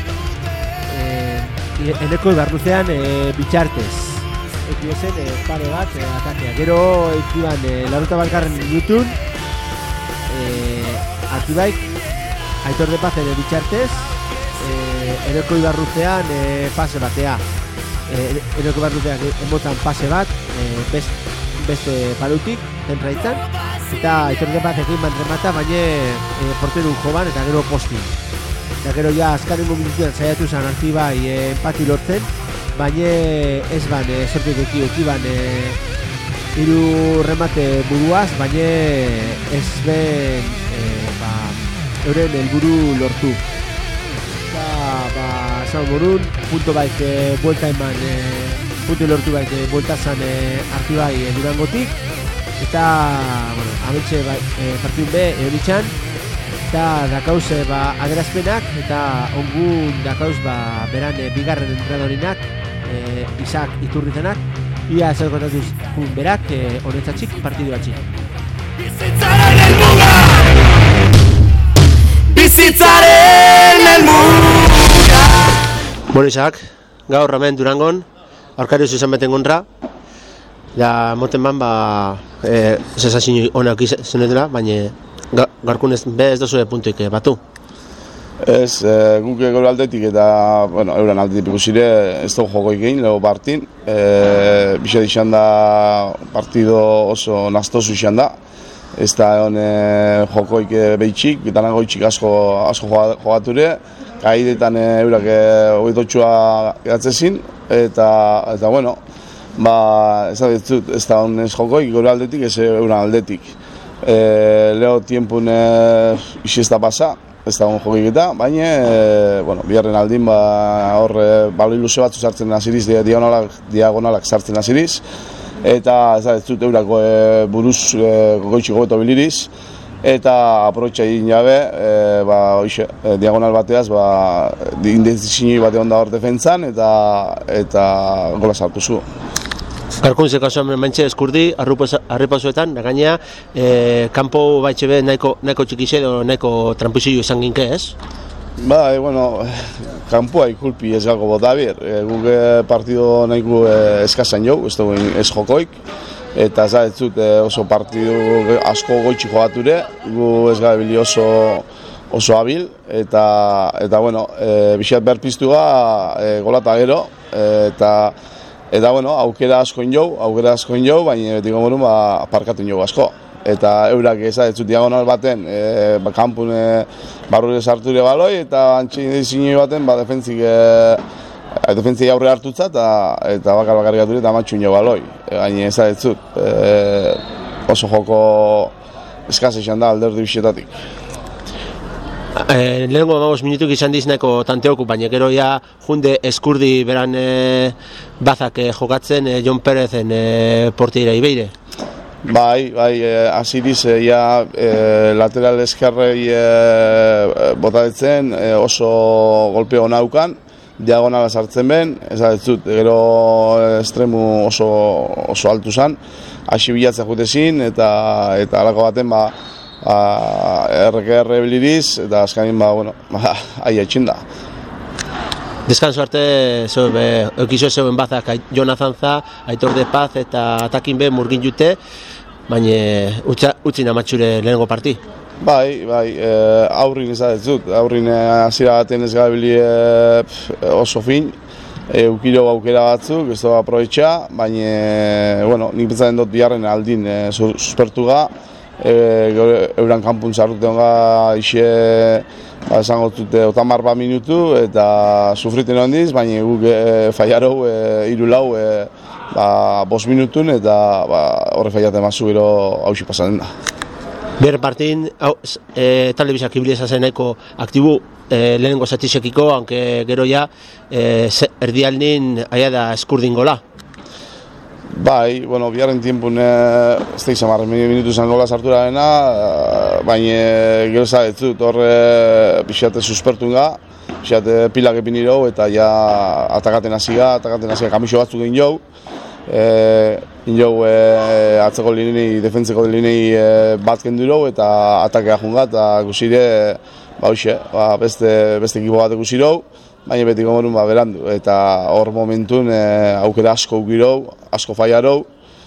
e, Eneko Ibarluzean e, bitxartez. Eki zen e, pare bat e, atakea. Gero ekiban e, laruta balkarren minutun e, Artibaik Aitor de Paz ere bitxartez e, Eneko Ibarluzean e, pase batea. E, Eneko Ibarluzean emotan pase bat e, best, beste palutik zentraitzan eta Aitor de Paz ekin man remata baina e, porteru joban eta gero postin. Eta gero ja azkarengo minutuan saiatu zen Artibai e, empati lortzen, baina ez ban e, sortik eki ekiban e, iru remate buruaz, baina ez ben e, ba, euren helburu lortu. Eta ba, esan morun, punto baik e, buelta eman e, punto lortu baik e, bueltazan e, Artibai e, Durangotik. Eta, bueno, amentxe ba, e, partidun be, eonitxan, eta dakauz e, ba, aderazpenak, eta ongun dakauz ba, beran e, bigarren entrenadorinak, e, Isak Iturrizenak, ia zer kontatuz jun berak, e, honetzatxik partidu batxik. Bizitzaren elmuga! Bizitzaren elmuga! Bueno, Isak, gaur hemen Durangon, aurkarioz izan beten gontra, ja, moten ban, ba, e, sensazio onak zenetela, baina ga, gaurkunez be ez dozue puntuik batu. Ez, e, guk gero aldetik eta, bueno, euren aldetik ikusire ez dugu joko egin, lego partin. E, Bixet izan da partido oso naztozu izan da. Ez da egon e, jokoik behitxik, bitanango itxik asko, asko jogature. Kaidetan e, eurak e, hogeitotxua gehatzezin, eta, eta bueno, ba, ez da ditzut, ez da honez jokoik, gero aldetik, ez euren aldetik. E, Leo tiempun e, isi ez da pasa, ez da hon jokoik eta, baina, e, bueno, biharren aldin, ba, hor, e, balo ilusio batzu sartzen naziriz, diagonalak, diagonalak sartzen naziriz, eta ez da ditzut eurako e, buruz e, goitxik gobeto biliriz, eta aprotxa egin jabe, e, ba, oixe, e, diagonal bateaz, ba, indezizini bate onda hor defentzan, eta, eta gola sartu zu. Garkuntzeko asoan mentxe eskurdi, arripasuetan, gainea, e, kanpo baitxe be nahiko, nahiko txikixe edo nahiko trampuzio izan ginke, ez? Ba, e, bueno, kanpoa ikulpi ez galgo bota bir. E, guk partido nahiko e, eskazan jau, ez dugu ez jokoik. Eta ez da ez dut e, oso partidu asko goitxi jogature, gu ez gabili oso oso habil, eta, eta bueno, e, bixat behar piztua e, golata gero, e, eta Eta, bueno, aukera asko injou, aukera asko injou, baina beti gomorun, ba, parkatu injou asko. Eta eurak ez da, ez dut diagonal baten, e, ba, kanpun e, barrure sarture baloi, eta antxin zinoi baten, ba, defentzik, e, defentzik aurre hartutza, eta, eta bakar bakar gature, eta matxu injou baloi. E, baina ez da, ez dut, e, oso joko eskaz izan da alderdi bixetatik. E, lehenko amabos minutuk izan dizneko tanteoku, baina gero ja junde eskurdi beran e, bazak e, jokatzen e, Jon Perezen e, portira ibeire. Bai, bai, e, aziriz e, ja e, lateral eskerrei e, botatzen e, oso golpe hona aukan, diagonala sartzen ben, ez da ez dut, gero estremu oso, oso altu zan, hasi bilatzen jutezin, eta, eta alako baten, ba, erreke erre biliriz, eta azkanin, ba, bueno, ba, aia etxinda. Deskanso arte, zo, be, eukizo zeuen bazak, Jonathan Za, Aitor de Paz, eta atakin be murgin jute, baina utza, utzi namatxure lehenengo parti. Bai, bai, e, aurrin ez da ez dut, aurrin hasiera baten ez gabili e, oso fin, e, ukiro aukera batzuk, ez da aprobetxa, baina, bueno, nik pentsatzen dut biharren aldin e, suspertu ga, e, euran kanpun zarrute honga ixe, ba, esango dute otamar bat minutu, eta sufriten hondiz, baina guk e, faiarou, e, iru lau, e, ba, bost minutun, eta ba, horre faiate mazu gero hausi pasatzen da. Bier partin, hau, e, telebizak ibileza zen nahiko aktibu e, lehenengo zatisekiko, aunque gero ja e, erdialdin aia da eskurdin gola. Bai, bueno, biharren tiempun ez da izan marren minutu zen gola sartu da dena, baina gero zabetzut horre pixate suspertun ga, pixate pilak epin irau eta ja atakaten hasi ga, atakaten hasi ga kamixo batzuk egin jau. E, injau e, atzeko linei, defentzeko linei e, bat kendu irau eta atakea junga eta guzire, ba hoxe, ba, beste, beste ekipo bat ikusi irau, baina beti gomorun ba, berandu eta hor momentun e, aukera asko ukirau, asko faiarau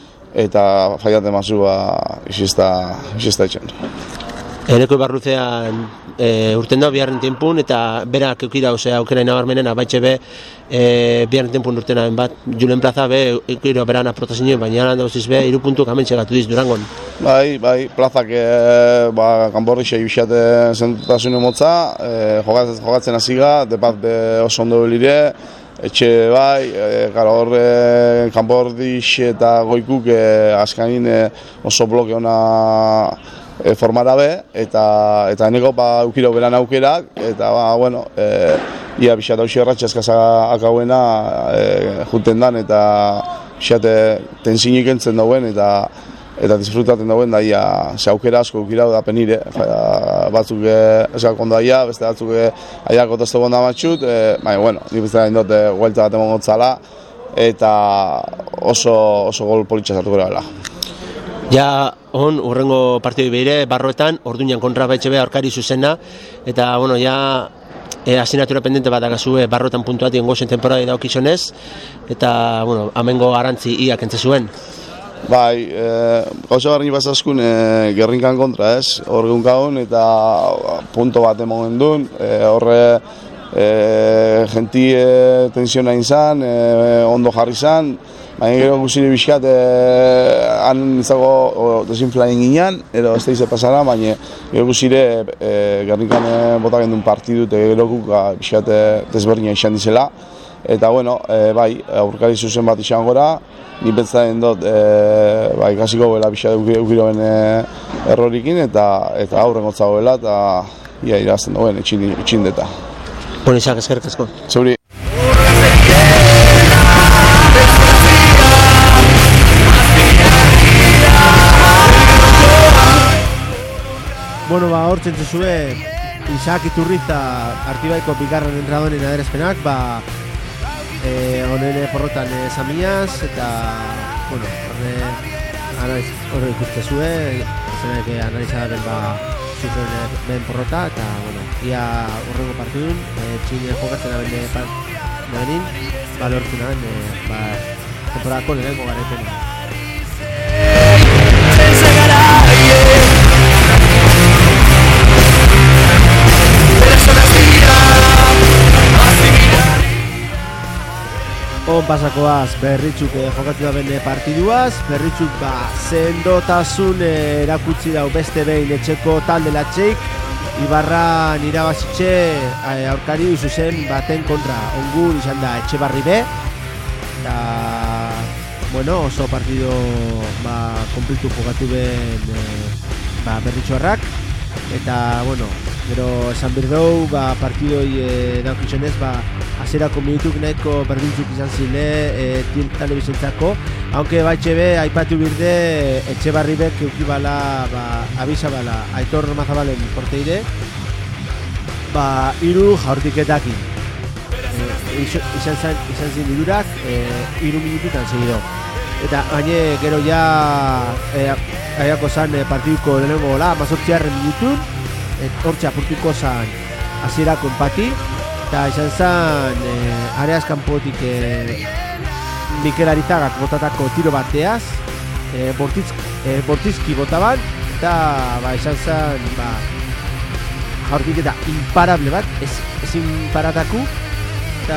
eta faiate mazu ba, isista, isista etxen. Eneko Ibarruzean e, urten da biharren tiempun eta berak eukira ose aukera inabarmenen abaitxe be e, biharren tiempun urtena bat Julen Plaza be eukiro berana protazioen baina lan dauziz be hiru puntu kamen txegatu diz Durangon. Bai, bai, Plazak e, ba, kanborri xai bixate zentutasune motza, e, jogatzen, jogatzen hasiga, depat be oso ondo belire, etxe bai, e, gara horre kanbordix eta goikuk e, askanin e, oso bloke ona E, formara be, eta eta eneko ba, eukira beran aukerak, eta ba, bueno, e, ia bixat hausi erratxa eskasa akauena e, juten dan, eta bixat tensinik entzen dauen, eta eta disfrutaten dauen, da ia ze aukera asko eukira da penire, batzuk eskak ondo aia, beste batzuk aiako testo gonda matxut, e, baina, bueno, nik beste da indot, guelta bat emon gotzala, eta oso, oso gol politxa sartuko dela. Ja, hon, urrengo partidoi behire, Barroetan, Orduñan kontra baitxe be aurkari zuzena, eta, bueno, ja, e, asignatura pendente bat agazue Barroetan puntuati ongozen temporadei daukizonez, eta, bueno, amengo arantzi iak entze zuen. Bai, e, gauza barri bazaskun e, Gerrinkan kontra, ez? Hor geun gaun, eta punto bat emogen duen, e, horre e, genti e, tensiona izan, e, ondo jarri izan, baina gero guzire bizkat, e, han izago desinflaien ginean, ero ez da ize pasara, baina gero guzire e, Gerrinkan e, bota gendun partidu, eta gero bizkat desberdina izan dizela. Eta, bueno, e, bai, aurkari zuzen bat izan gora, ni pentsatzen dut, e, bai, ikasiko bela bizkat eukiroen e, errorikin, eta eta aurren gotzago bela, eta ia irazten duen, etxin, etxin deta. Bueno, izak, eskerrik asko. Zeuri. Bueno, ba, hor txentzuzue Isaac Iturriza Artibaiko bigarren entradonen aderazpenak, ba, e, honen porrotan e, Samiaz, eta, bueno, horre, analiz, horre ikustezue, zenak analizadaren, ba, zuten e, ben porrota, eta, bueno, ia horrengo partidun, e, txine jokatzen abende nabenin, ba, lortu naben, e, ba, temporadako lehenko garepena. On pasakoaz Berritxuk eh, jokatu da bende partiduaz, Berritxuk ba, sendotasun eh, erakutsi dau beste behin etxeko talde latxeik, Ibarra irabazitxe eh, aurkari zuzen baten kontra, ongur izan da Etxebarri be, eta bueno, oso partido ba, konplitu jokatu ben eh, ba, Berritxuarrak, eta bueno, gero esan birdou, ba, partidoi e, daukizionez, ba, azerako minutuk nahiko berdintzuk izan zile e, telebizentzako, aunque baitxe be, aipatu birde, Etxebarri bek eukibala, ba, abizabala, Aitor Mazabalen porteire, ba, iru jaurtiketakin. E, izan zin, izan zin irurak, e, iru minututan segido. Eta baina gero ja, e, aiako zan e, partiduko lehenengo gola, mazortziarren minutun, hortxe apurtuko zan hasierako empati, eta izan zan e, areaz kanpotik e, Mikel Arizagak botatako tiro bateaz, e, bortitz, e, bortizki botaban, eta ba, izan zan ba, jaurtik eta imparable bat, ez, ez imparataku, eta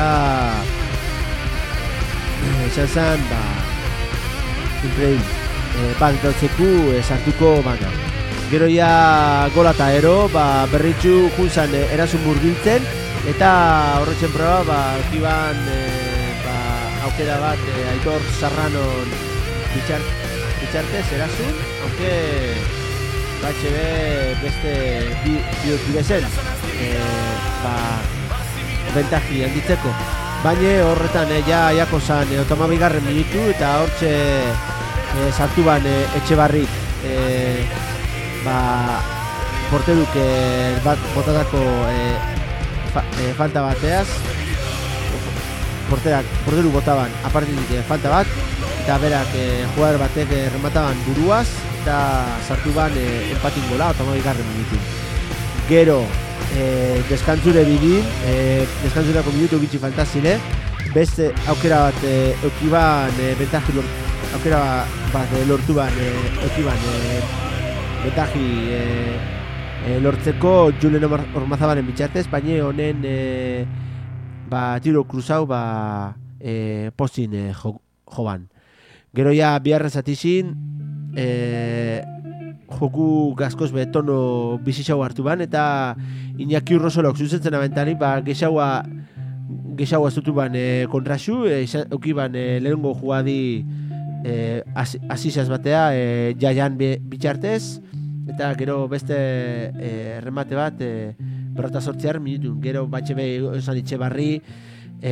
e, izan zan ba, increíble, e, bat gautzeku e, sartuko bana. Gero ja gola eta ero, ba, Berritxu junzan e, erasun murgiltzen, eta horretzen proba, ba, kiban e, ba, aukera bat e, Aitor Sarranon bitxart, bitxartez erasun, aunque batxe be beste bi, bi urtire zen, e, ba, bentaji handitzeko. Baina horretan, e, ja, jako zan, e, otomabigarren minutu, eta hortxe e, sartu ban e, Etxebarrik, e, ba, porteruk e, bat, botatako e, fa, e, falta bateaz, porterak, porteru botaban apartitik e, falta bat, eta berak e, jugador batek e, remataban buruaz, eta sartu ban e, empatin gola, otomabigarren minutu. Gero, e, deskantzure bidin, e, deskantzurako minutu gitxi faltazile, beste aukera bat e, eukiban e, bentaji lortu, aukera bat e, lortu ban e, eukiban e, bentaji e, e, lortzeko Julen Ormazabalen bitxartez, baina honen e, ba, tiro kruzau ba, e, postin e, jo, joban. Gero ja biharren zatizin, e, joku gazkoz betono bizitxau hartu ban, eta Iñaki Urrosolok zuzentzen abentari, ba, gexaua gexaua zutu ban e, kontraxu, e, euki ban e, lehenengo jugadi e, asizaz batea e, jaian bitxartez, eta gero beste e, remate bat e, berrota sortziar minutun. Gero batxe behi esan Etxebarri e,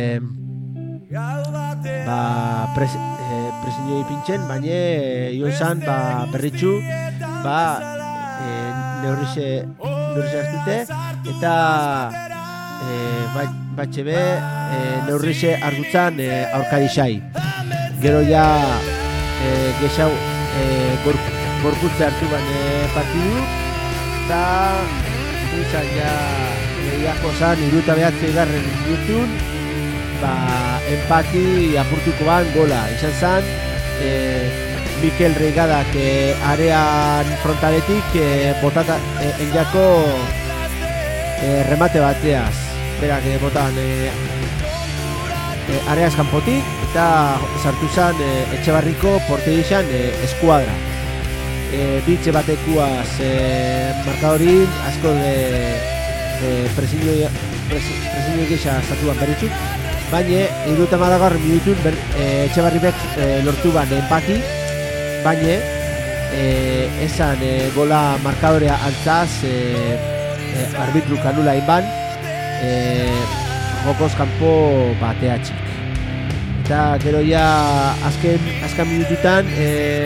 ba, pres, e, presiñoi pintzen, baina e, joan zan ba, berritxu ba, e, neurrixe neurrixe hartute, eta e, batxe be e, neurrixe hartutzan e, aurkari xai. Gero ja e, gexau e, gor, gorputze hartu ban e, partidu, eta izan ja lehiako zan iruta behatze garren minutun, ba, empati apurtuko ban gola. Izan zan, e, Mikel Reigadak e, arean frontaletik e, botata e, enjako e, remate bateaz. Berak e, botan e, e, areaz kanpotik, eta sartu zan e, Etxebarriko portegi izan e, eskuadra. E, bitxe batekuaz e, markadorin, asko de, de presiñoi presiñoi geisha zatuan berritxuk, baina iruta madagarren minutun ber, e, Etxebarribek e, lortu ban empati, baina e, esan e, gola markadorea altzaz e, e, arbitru kanula inban e, jokoz kanpo bateatxik. Eta gero ja azken, azken minututan e,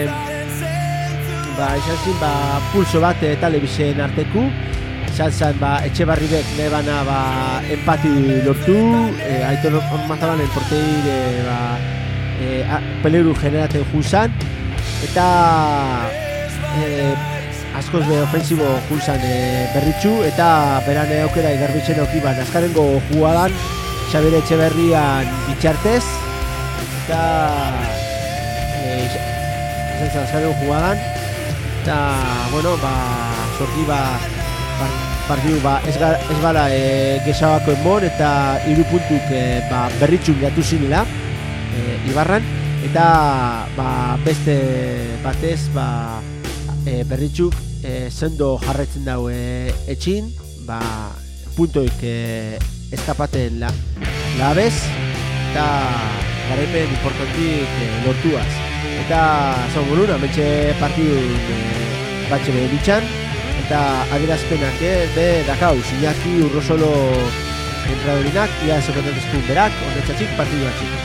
ba, esan zin, ba, pulso bat e, telebisen arteku, esan zan, ba, Etxebarribek nebana ba, empati lortu, e, Aitor Ormazabalen porteir e, ba, e, peligru generaten juzan, eta e, askoz be ofensibo juzan e, berritxu, eta berane aukera igarbitzen aukiban azkarengo jugadan Xabier Etxeberrian bitxartez, eta e, esan zan azkarengo jugadan, eta, bueno, ba, sorti, ba, partidu, ba, ez, ga, ez bala e, gexabako enbon, eta hiru puntuk e, ba, berritxun gatu zinela, e, Ibarran, eta, ba, beste batez, ba, e, berritxuk e, sendo jarretzen dau e, etxin, ba, puntoik e, eskapaten la, labez, eta garaipen importantik e, lortuaz. Eta zon bolun, ametxe partidu e, batxe behin bitxan, eta adierazpenak e, be dakau, Iñaki Urrosolo entradorinak, ia sekotatezkun berak, horretzatxik partidu atxik.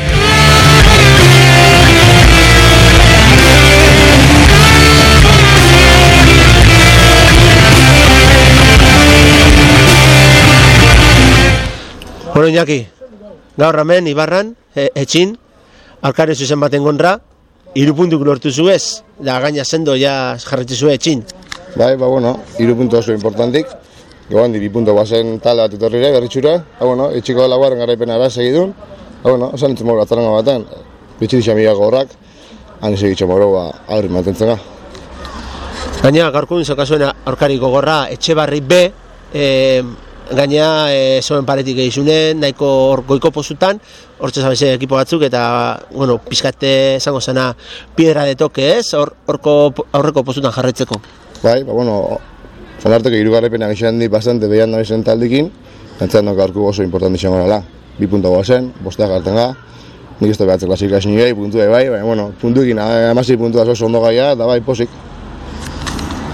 Bueno, Iñaki, gaur hemen Ibarran, e, etxin, alkare zuzen baten gonra, hiru puntuk lortu zuez, da gaina sendo ja jarretzi zue etxin. Bai, ba, bueno, hiru puntu oso importantik, goan diri puntu bazen tala bat etorrire, berritxura, ba, bueno, etxiko laguaren garaipena ara segidun, ba, bueno, esan nintzen mora atzaranga baten, bitxidixan migako horrak, han segitxan mora, ba, aurri mantentzen ga. Gaina, gaurko inzokazuen aurkari gogorra, Etxebarri B, e, gaina e, zoen paretik egizunen, nahiko or, goiko pozutan, hortze zabeze ekipo batzuk, eta, bueno, pizkate esango zena piedra de toque ez, horko aurreko pozutan jarretzeko. Bai, ba, bueno, zan harteko irugarrepena gixan di bastante behan nabezen taldikin, gantzat nok gaurko oso importanti izango nala. Bi puntu gozen, bosteak hartzen ga, nik ez da behatzek lasik lasini gai, puntu bai, baina, bueno, puntuekin amasi puntu oso ondo gaia, eta bai, posik.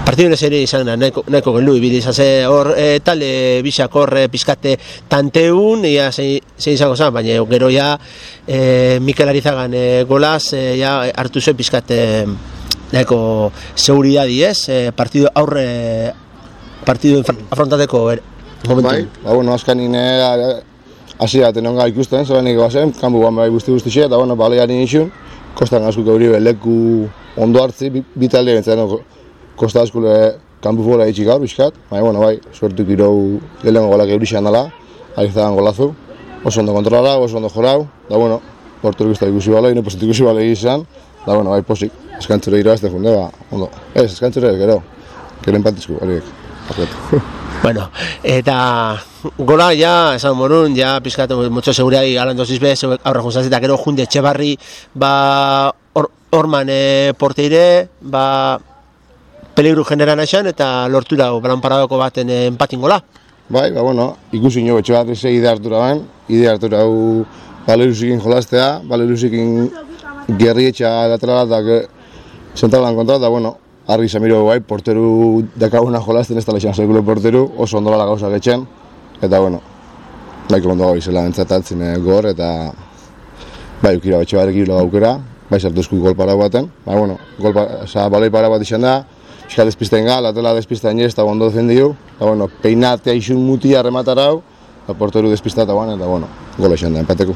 Partidu ere izan da, nahiko, nahiko gelu ibili izan, hor e, talde bisak hor e, pizkate tanteun, ia zein ze izango zen, baina gero ja e, Mikel Arizagan e, golaz, e, ja hartu zuen pizkate nahiko seguridadi ez, e, partidu aurre, partidu afrontateko er, momentu. Bai, ba, bueno, azkanin hasi da tenonga ikusten, zelanik bazen, kanbu guan bai guzti guztixe, eta bueno, balearin izun, kostan askuk euri leku ondo hartzi, bi talde bentzen, no, kosta askule kanbu fora itxik gaur, bizkat, baina, bueno, bai, suertuk irau lehenko golak eurixan dela, Arizagan golazu, oso ondo kontrolara, oso ondo jorau, da, bueno, porteru guzti ikusi bale, ino positu ikusi bale izan, da, bueno, bai, posik, eskantzure irabazte junde, ba, ondo, ez, eskantzure, gero, gero empatizku, horiek, pakretu. Bueno, eta gola ja, esan morun, ja pizkatu mucho seguridadi galan dosiz bez, aurra juntzaz, eta gero junde Etxebarri, ba, orman e, porteire, ba, peligru generan esan, eta lortura balan paradoko baten e, empatin gola. Bai, ba, bueno, ikusi nio Etxebarri ze ide hartura bain, ide hartura hau Balerusikin jolaztea, Balerusikin gerrietxa laterala eta zentralan kontra, eta, bueno, argi Samiro bai, porteru dakaguna jolazten ez tala izan zaikulo porteru, oso ondola gauzak etxen, eta bueno, nahiko ondo gau izela entzatatzen e, gor, eta bai, ukira batxe barek irula gaukera, bai sartuzku gol para baten, bai, bueno, gol para, oza, baloi para bat izan da, fiskal despisten ga, latela despisten ez, eta ondo defendiu, eta bueno, peinatea izun mutia rematarau, eta porteru despista eta bueno, eta bueno, gola izan da, empateko.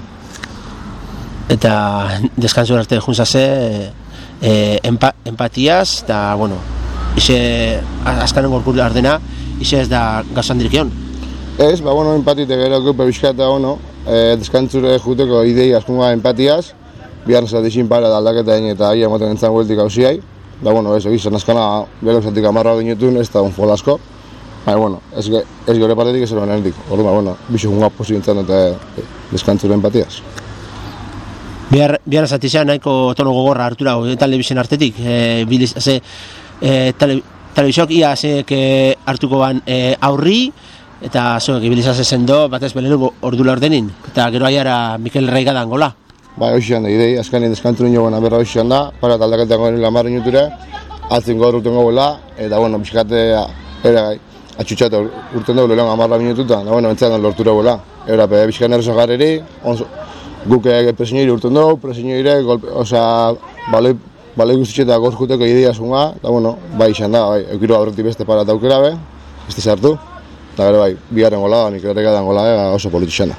Eta deskansu arte juntzase, E, empa, empatiaz, eta, bueno, ise, azkaren gorkur ardena, ise ez da gazan dirikion. Ez, ba, bueno, empatite gero kupe bizkata, bueno, e, deskantzure juteko idei askunga empatiaz, bihar zatixin para da aldaketa egin eta aia moten entzan gueltik hausiai, da, bueno, ez, egizan azkana bero zatik amarra dinutun, ez da un fol asko, baina, bueno, ez, ez gore partetik ez eroen erdik, hori, ba, bueno, bizo junga posibiltzen eta e, deskantzure empatiaz. Bihar, bihar zatizea nahiko tono gogorra hartura telebizien artetik, e, biliz, ze, e, tele, telebizok ia zek e, hartuko ban e, aurri, eta zuek ibilizaz ezen do, batez belenungo ordula ordenin, eta gero aiara Mikel Reigadan gola. Bai, hoxean da, idei, azkanien deskantzuru nio gana berra hoxean da, para taldaketako nire lamarri nuture, altzen gaur urten gola, eta, bueno, bizkate, era, atxutxate urten dugu lehen amarra minututa, eta, bueno, entzaren lortura gola. Era, pe, bizkan errezo jarreri, guk presiñoire urten dugu, presiñoire, osea, baloi, baloi guztitxeta gaur juteko idea zunga, eta, bueno, bai izan da, bai, eukiro aurretik beste para eta aukera be, beste sartu, eta gero bai, bigarren gola, nik erregadan gola, oso politu izan da.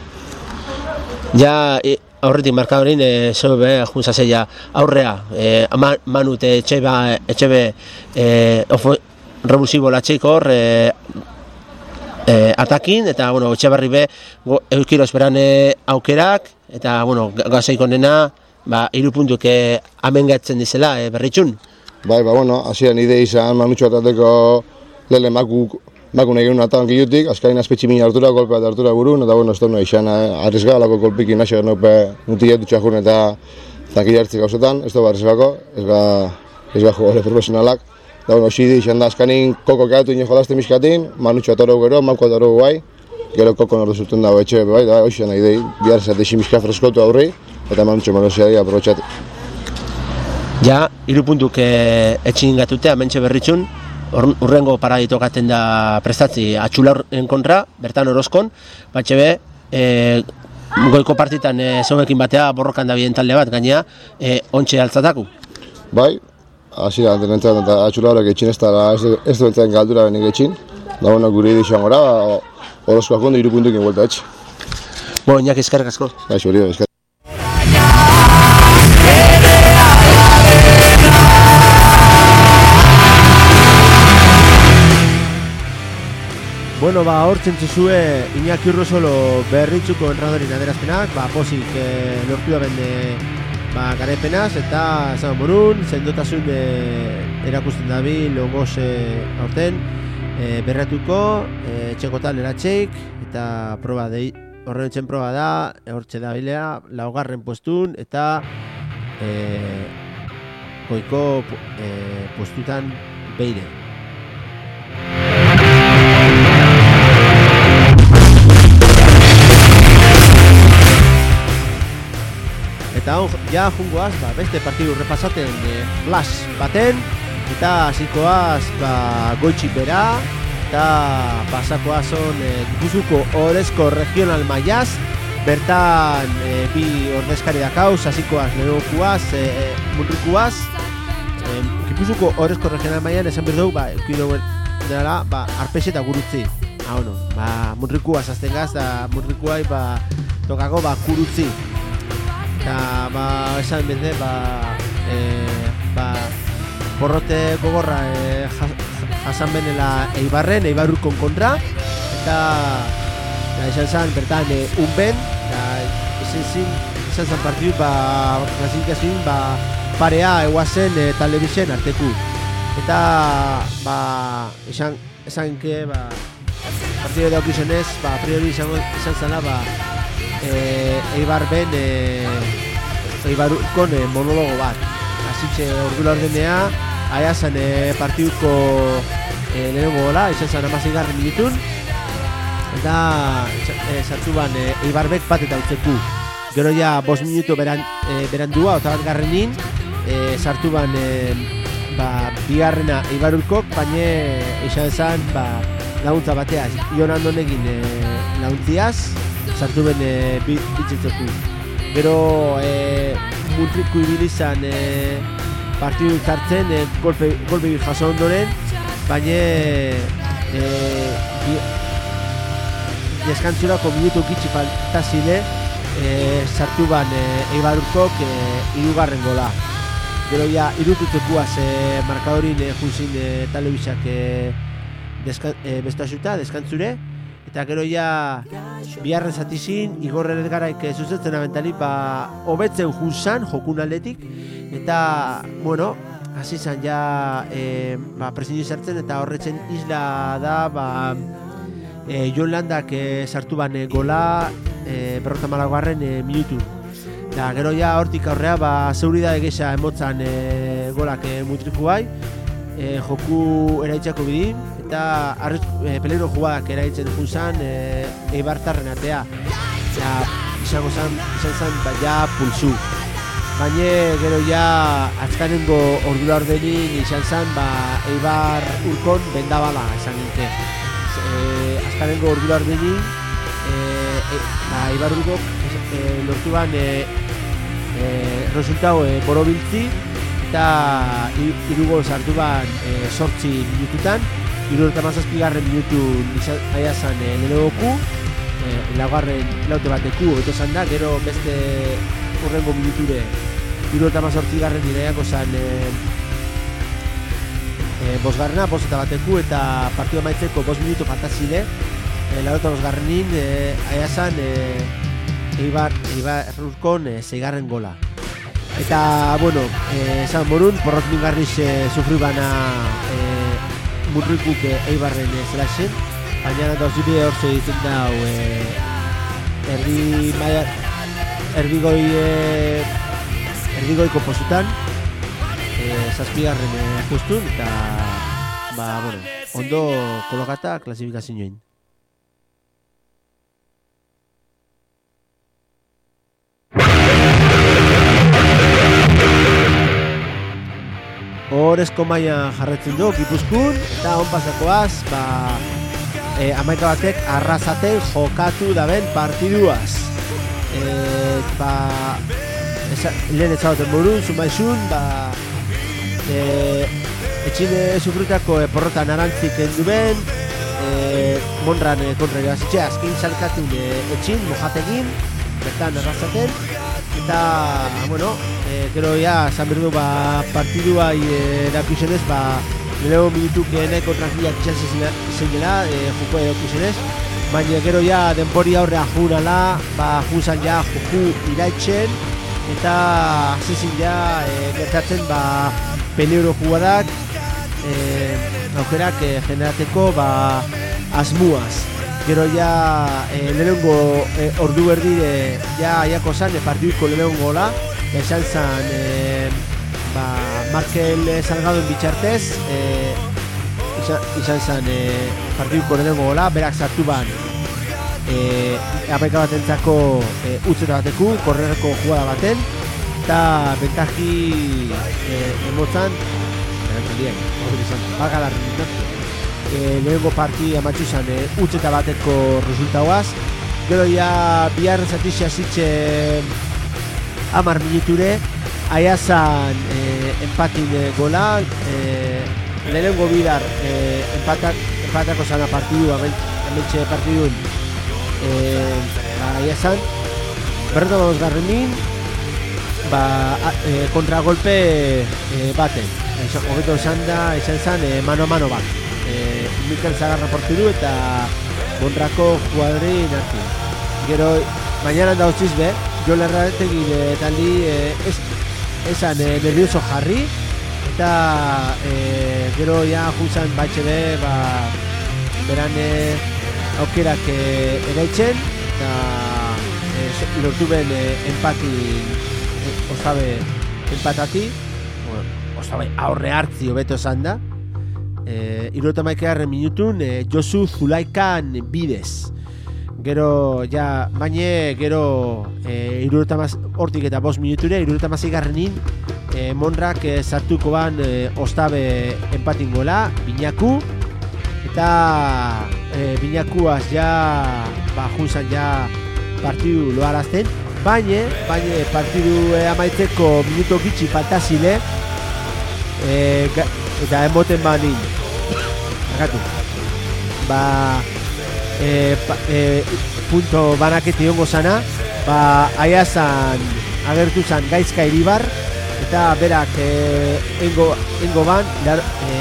Ja, e, aurretik markadorin, e, zeu be, juntzazeia aurrea, e, man, manute etxeba, etxebe, e, ofo, rebusibo latxeiko hor, e, e, atakin, eta, bueno, Etxebarri be, eukiro esperan e, aukerak, eta, bueno, gazeiko nena, ba, iru puntuk e, amengatzen dizela, e, berritxun. Bai, ba, bueno, hasieran ide izan manutxo atateko lele maku, maku nahi genuen atan kilutik, azkain azpetxi mina hartura, golpea eta hartura burun, eta, bueno, ez da izan, eh, arrizga, lako kolpikin naxo genope mutiletu txajun eta zakil hartzik gauzetan, ez da arrizgako, ez ga, ez ga jogore profesionalak. Da, bueno, xidi izan da azkanin koko keatu ino jolazte miskatin, manutxo atorau gero, maku atorau bai, gero koko nordu zuten dago etxe bai, da, hoxi nahi dei, bihar zateixin miska freskotu aurri, eta manutxo manuzia di aprobetxatu. Ja, iru puntuk e, etxin gatute, amentxe berritxun, urrengo paraditokaten da prestatzi atxularen kontra, bertan orozkon, batxe be, e, goiko partitan e, zeuekin batea borrokan da bien talde bat, gainea, e, ontxe altzataku. Bai, hasi da, anten eta atxularek etxin ez da, ez du entzaren galdura benik etxin, da, bueno, gure edizioan gora, orozkoak ondo iru puntukin guelta etx. Bo, Iñaki, eskerrik asko. Bai, xori, eskerrik. Bueno, ba, hor txentzuzue Iñaki Urrosolo berritxuko enradorin aderazpenak, ba, posik e, lortu da bende ba, garepenaz, eta zan borun, zendotasun e, erakusten dabi logos e, aurten, e, berratuko, e, txekotan eratxeik, eta proba dei, horren etxen proba da, hortxe da bilea, laugarren postun, eta e, goiko e, postutan beire. Eta hon, ja jungoaz, ba, beste partidu repasaten e, flash baten, Eta hasikoaz ba, goitxik bera, eta pasakoaz on e, Gipuzkoako Orezko regional mailaz, bertan e, bi ordezkari dakauz, hasikoaz lehenkoaz, e, e, munrikuaz, e, Gipuzkoako Orezko regional mailan esan behar dugu, ba, eukidu dela, ba, arpexe eta gurutzi. Ah, bueno, ba, munrikuaz azten gaz, da munrikuai, ba, tokako, ba, gurutzi. Eta, ba, esan bende, ba, e, ba, porrote gogorra e, jasan benela Eibarren, Eibarrukon kontra, eta da, izan zen bertan e, unben, eta izan zin, izan zen partidu, ba, klasifikazioin, ba, parea eguazen e, telebizien arteku. Eta, ba, izan, izan ke, ba, partidu dauk izanez, ba, priori izan, izan zela, ba, e, Eibar ben, e, Eibarrukon e, monologo bat. Azitxe ordu ordenea, aia zen e, partiduko e, lehenengo gola, izan zen amazigarren minutun, eta e, sartu ban e, Eibarbek bat eta utzeku. Gero ja bost minutu beran, e, berandua, eta bat garrenin, e, sartu ban e, ba, bigarrena Eibarrukok, baina izan zen ba, laguntza bateaz. Ion Andonegin e, laguntziaz, sartu ben e, bitzetzeku. Gero e, Muntriku ibilizan e, partidu zartzen, e, golpe, golpe jaso ondoren, baina e, deskantzurako minutu gitxi faltazile e, sartu ban e, Eibarrukok e, irugarren gola. Gero ja irututekuaz e, markadorin e, junzin e, telebizak e, e, bestasuta, deskantzure, eta gero ja biharren zatizin Igor Edgaraik zuzetzen abentali ba, hobetzen junzan jokun aldetik, eta bueno, hasi zan ja e, ba, presidio sartzen, eta horretzen isla da ba, e, Jon Landak e, sartu ban e, gola e, berrota malagarren e, minutu. Da, gero ja hortik aurrea ba, zeuridade geza emotzan e, golak e, mutrikuai, e, joku eraitzako bidin, eta e, peligro jugadak eraitzen junzan e, Eibartarren atea. Ja, izango zan, izan zan, ba, ja pulsu. Baina gero ja azkanengo ordura ordenin izan zan, ba, Eibar urkon bendabala esan ginke. E, azkanengo ordura ordenin, e, e, ba, Eibar urkok e, lortu ban e, e, resultau e, borobiltzi, eta irugo sartu ban e, sortzi minututan, iru eta mazazpigarren minutu aia zan e, lehenagoku, e, laugarren laute bateku, eto zan da, gero beste horrengo minuture iru eta mazortzigarren ireako zan e, e, bosgarrena, bost eta bateku, eta partida maitzeko bost minutu fantazile, e, lau eta bosgarrenin e, aia zan e, Eibar, Eibar Urkon e, zeigarren gola. Eta, bueno, eh, esan morun, porrot mingarriz eh, sufri bana eh, Munrikuk eh, Eibarren eh, zelaxen, baina dauzide hor zehitzen dau eh, erdi maia, erdigoi eh, erdigoi kompostutan eh, zazpigarren eh, justun, eta ba, bueno, ondo kolokata klasifikazioen. Orezko maila jarretzen du Gipuzkoan, eta on pasakoaz, ba, e, amaika batek arrasaten jokatu daben partiduaz. E, ba, eza, lehen etzagoten burun, zumaizun, ba, e, etxine sufritako e, porrota narantzik endu ben, e, monran e, kontra irabazitxe, azkin salkatun e, etxin, mojategin, bertan arrasaten, eta, bueno, e, gero ya, esan berdu, ba, partidua erakusenez, ba, leheno minutuk nahiko tranquilak izan zeinela, e, joko erakusenez, baina gero ya, denpori aurrea jurala, ba, juzan ja, joku iraitzen, eta zezin ja, e, gertatzen, ba, peligro jugadak, e, aukerak e, generateko, ba, asmuaz. Gero ja e, lehenengo e, ordu berdi e, ja aiako zan e, partiduko lehenengo gola, esan zan e, ba, Markel Salgadoen bitxartez, e, izan, izan zan e, partiduko lehenengo gola, berak sartu ban e, amaika batentzako e, utzeta bateku, korrerako jugada baten, eta bentaji e, emotzan erantzaldiai, hori izan, bagalarren indartu. E, lehenko parti amatxu zan, e, utzeta bateko resultauaz, gero ja biharren zatixia zitxe amar minuture, aiazan e, empatin e, gola, e, lehenko bidar e, empatak, empatako zana partidu, ametxe partidun, e, aiazan, berreta bamos garrenin, ba, e, kontragolpe e, baten, hobeto esan da, esan zan, e, mano a mano bat. E, Mikel Zagarra portiru eta Mondrako jugadori nartu. Gero, mañana da utziz be, jo lerrategin e, taldi e, ez, esan e, nervioso jarri, eta e, gero ja juzan batxe be, ba, beran e, aukerak e, eraitzen, eta e, lortu ben e, empati, e, osabe, empatati, bueno, osabe, aurre hartzi hobeto esan da, e, irureta maikegarren minutun e, Josu Zulaikan bidez. Gero, ja, baine, gero e, irureta maz, hortik eta bost minuture, irureta mazigarrenin e, Monrak e, sartuko ban e, ostabe empatin gola, Binaku, eta e, Binakuaz ja, ba, junzan ja partidu loarazten, baine, baine partidu e, amaitzeko minuto gitxi faltazile, e, ga, eta emoten banin, agatu, ba, e, pa, e, punto banaketi ongo zana, ba, aiazan agertu zan Gaizka Iribar, eta berak e, engo, engo ban, lar, e,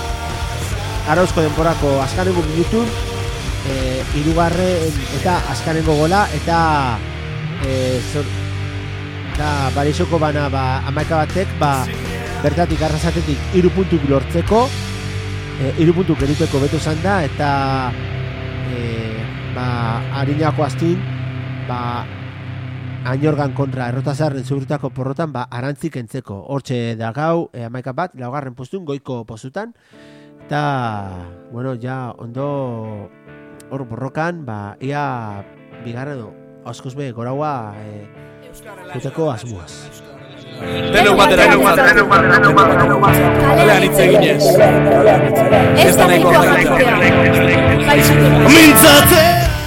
arauzko denporako azkanengo minutun, e, irugarren eta azkanengo gola, eta e, zor, eta barizoko bana ba, amaika batek, ba, bertatik arrasatetik iru puntuk lortzeko, e, iru puntuk eruteko beto zan da, eta e, ba, harinako aztin, ba, Ainorgan kontra errotazarren zurtako porrotan, ba, arantzik entzeko. Hortxe da gau, e, amaika bat, laugarren postun, goiko postutan, eta, bueno, ja, ondo, hor borrokan, ba, ia, bigarren, askoz be, goraua, e, juteko asmuaz. Denok batera, denok batera, denok batera, denok batera, denok batera. Kalean hitz eginez. Ez da nahiko jakitza. Mintzatze!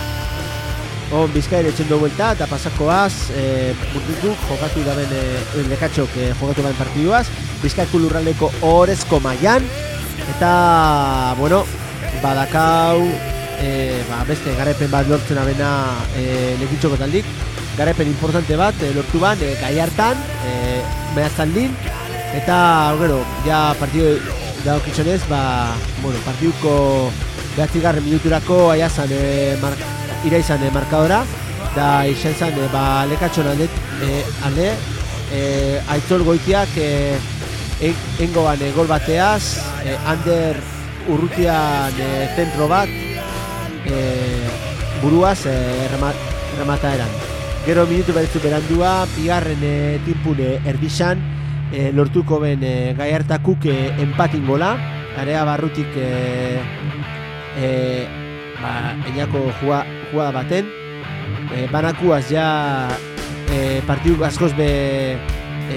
On Bizkaire etxendo buelta eta pasakoaz, e, murtituk jokatu daben e, lekatxok e, jokatu daben partiduaz, Bizkaiko lurraldeko orezko mailan, eta, bueno, badakau, e, ba, beste garaipen bat lortzen abena e, lekitxoko taldik, garaipen importante bat e, lortu ban, e, Gaiartan, e, Meazaldin, eta, gero, ja partidu daukitxonez, ba, bueno, partiduko behatzigarren minuturako aiazan e, mar, iraizan e, markadora, da izan zan, e, ba, lekatxon alde, e, alde e, Aitzol Goitiak e, engoan e, gol bateaz, e, Ander Urrutian e, zentro bat, e, buruaz e, remata eran. Gero minutu beretzu berandua, bigarren e, timpune erdixan, e, lortuko ben e, Gaiartakuk e, empatin gola, area barrutik e, e, ba, eñako jugada baten, e, banakuaz ja e, partidu askoz be e,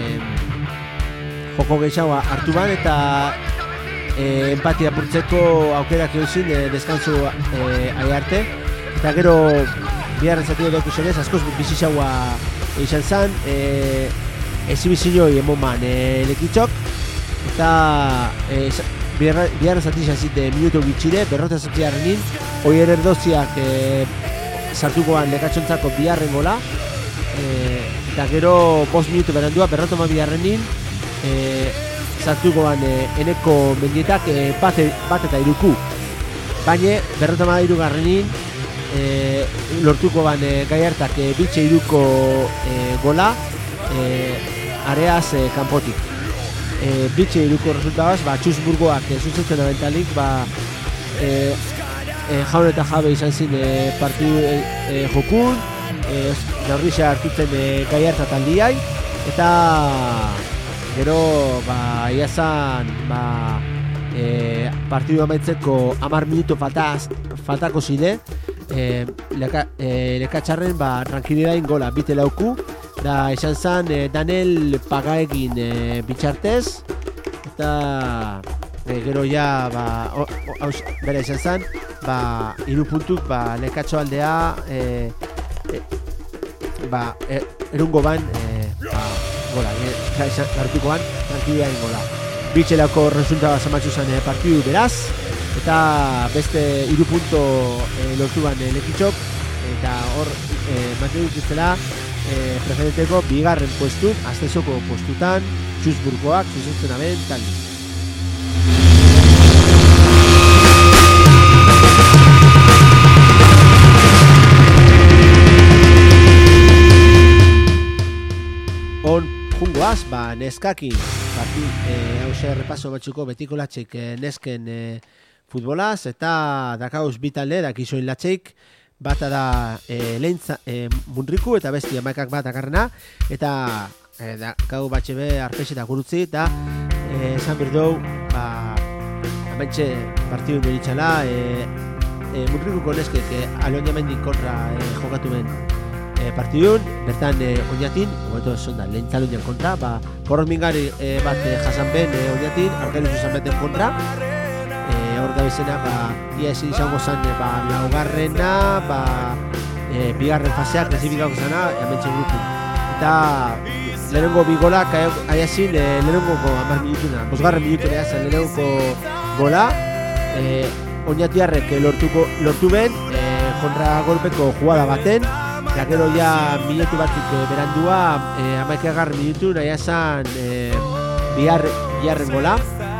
joko gehiagoa hartu ban, eta e, empatia apurtzeko aukerak euzin e, deskansu e, ai arte, eta gero biharren zati edo ikusenez askoz bizizagoa izan zan, e, ezibizinoi emoman e, lekitxok, eta e, biharren zati izan zite minuto bitxire, berrota zatiarrenin, oier erdoziak e, sartukoan lekatxontzako biharren gola, e, eta gero bost minutu berandua, berrota ma biharrenin, e, sartukoan e, eneko mendietak e, bat, bat eta iruku. Baina, berrota ma irugarrenin, e, lortuko ban e, Gaiartak e, bitxe iruko e, gola, e, areaz e, kanpotik. E, bitxe iruko resultabaz, ba, Txusburgoak e, zuzetzen abentalik, ba, e, e, jaun eta jabe izan zin e, partidu e, e, jokun, e, naurrixa hartutzen e, Gaiarta taldiai, eta gero, ba, iazan, ba, e, partidu amaitzeko hamar minuto faltaz, faltako zide, e, leka, e, lekatxarren, ba, tranquilidain gola, bite lauku, da izan zen e, Daniel Pagaegin e, bitxartez, eta e, gero ja ba, haus bera izan zen, ba, hiru puntuk ba, Nekatxo aldea e, e, ba, e, erungo ban e, ba, gola, e, hartuko ban, partiduaren gola. Bitxelako resulta zamatzu zen e, partidu beraz, eta beste hiru punto e, lortu ban e, Lekitxok, eta hor e, mantendu dituztela e, preferenteko bigarren puestun, astezoko postutan, Txuzburgoak, zuzentzen aben, taldi. On jungoaz, ba, neskakin, parti, e, hause repaso batxuko betiko latxik e, nesken e, futbolaz, eta dakauz bitalde, dakizoin latxik, bata da e, lehintza e, munriku eta besti amaikak bat akarrena, eta e, dakau batxe be arpesi eta gurutzi, eta e, esan berdou, ba, amaitxe partidu beritxala, e, e, munrikuko neskek e, Aloña Mendin kontra e, jokatu ben e, partidun, bertan e, oinatin, gobeto zonda, lehintza Aloñan kontra, ba, porroz mingari e, bat e, jasan ben e, oinatin, aurkelu zuzan beten kontra, hor da bezena, ba, ia ezin izango zen, ba, laugarrena, ba, e, bigarren faseak, klasifikako zena, hementxe grupu. Eta lehenengo bigolak, aiazin, e, lehenengo amar minutuna, bosgarren minutuna zen lehenengo gola, e, oinatiarrek lortuko, lortu ben, e, kontra golpeko jugada baten, eta gero ja minutu batzuk e, berandua, e, amaikagarren minutu, nahi azan, e, bihar, biharren gola,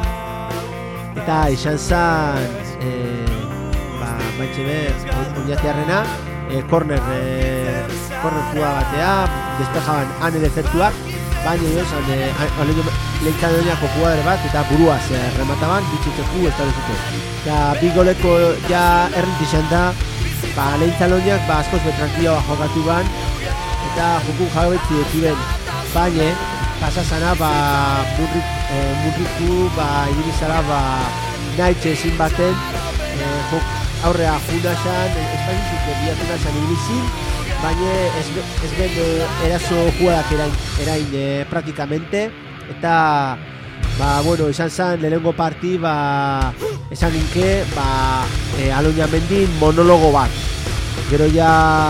eta izan zen e, ba, baitxe behar oinatiarrena e, korner e, korner juga batea despejaban ane dezertuak baina jo zen e, lehentzan doinako jugadore bat eta buruaz e, remataban bitxuteku ez da dezute eta bi goleko ja errent izan da ba, lehentzan doinak ba, askoz betranquilloa jokatu ban eta jokun jagabetzi ekiben baina pasazana ba, murrik, e, murriku ba, ibilizara ba, nahitxe ezin baten e, jok, aurrea junasan, espainizik biatunasan ibilizin, baina ez, ez ben e, eraso jugadak erain, erain e, praktikamente, eta ba, bueno, izan zen lehenengo parti ba, esan ninke ba, e, Aloña Mendin monologo bat. Gero ja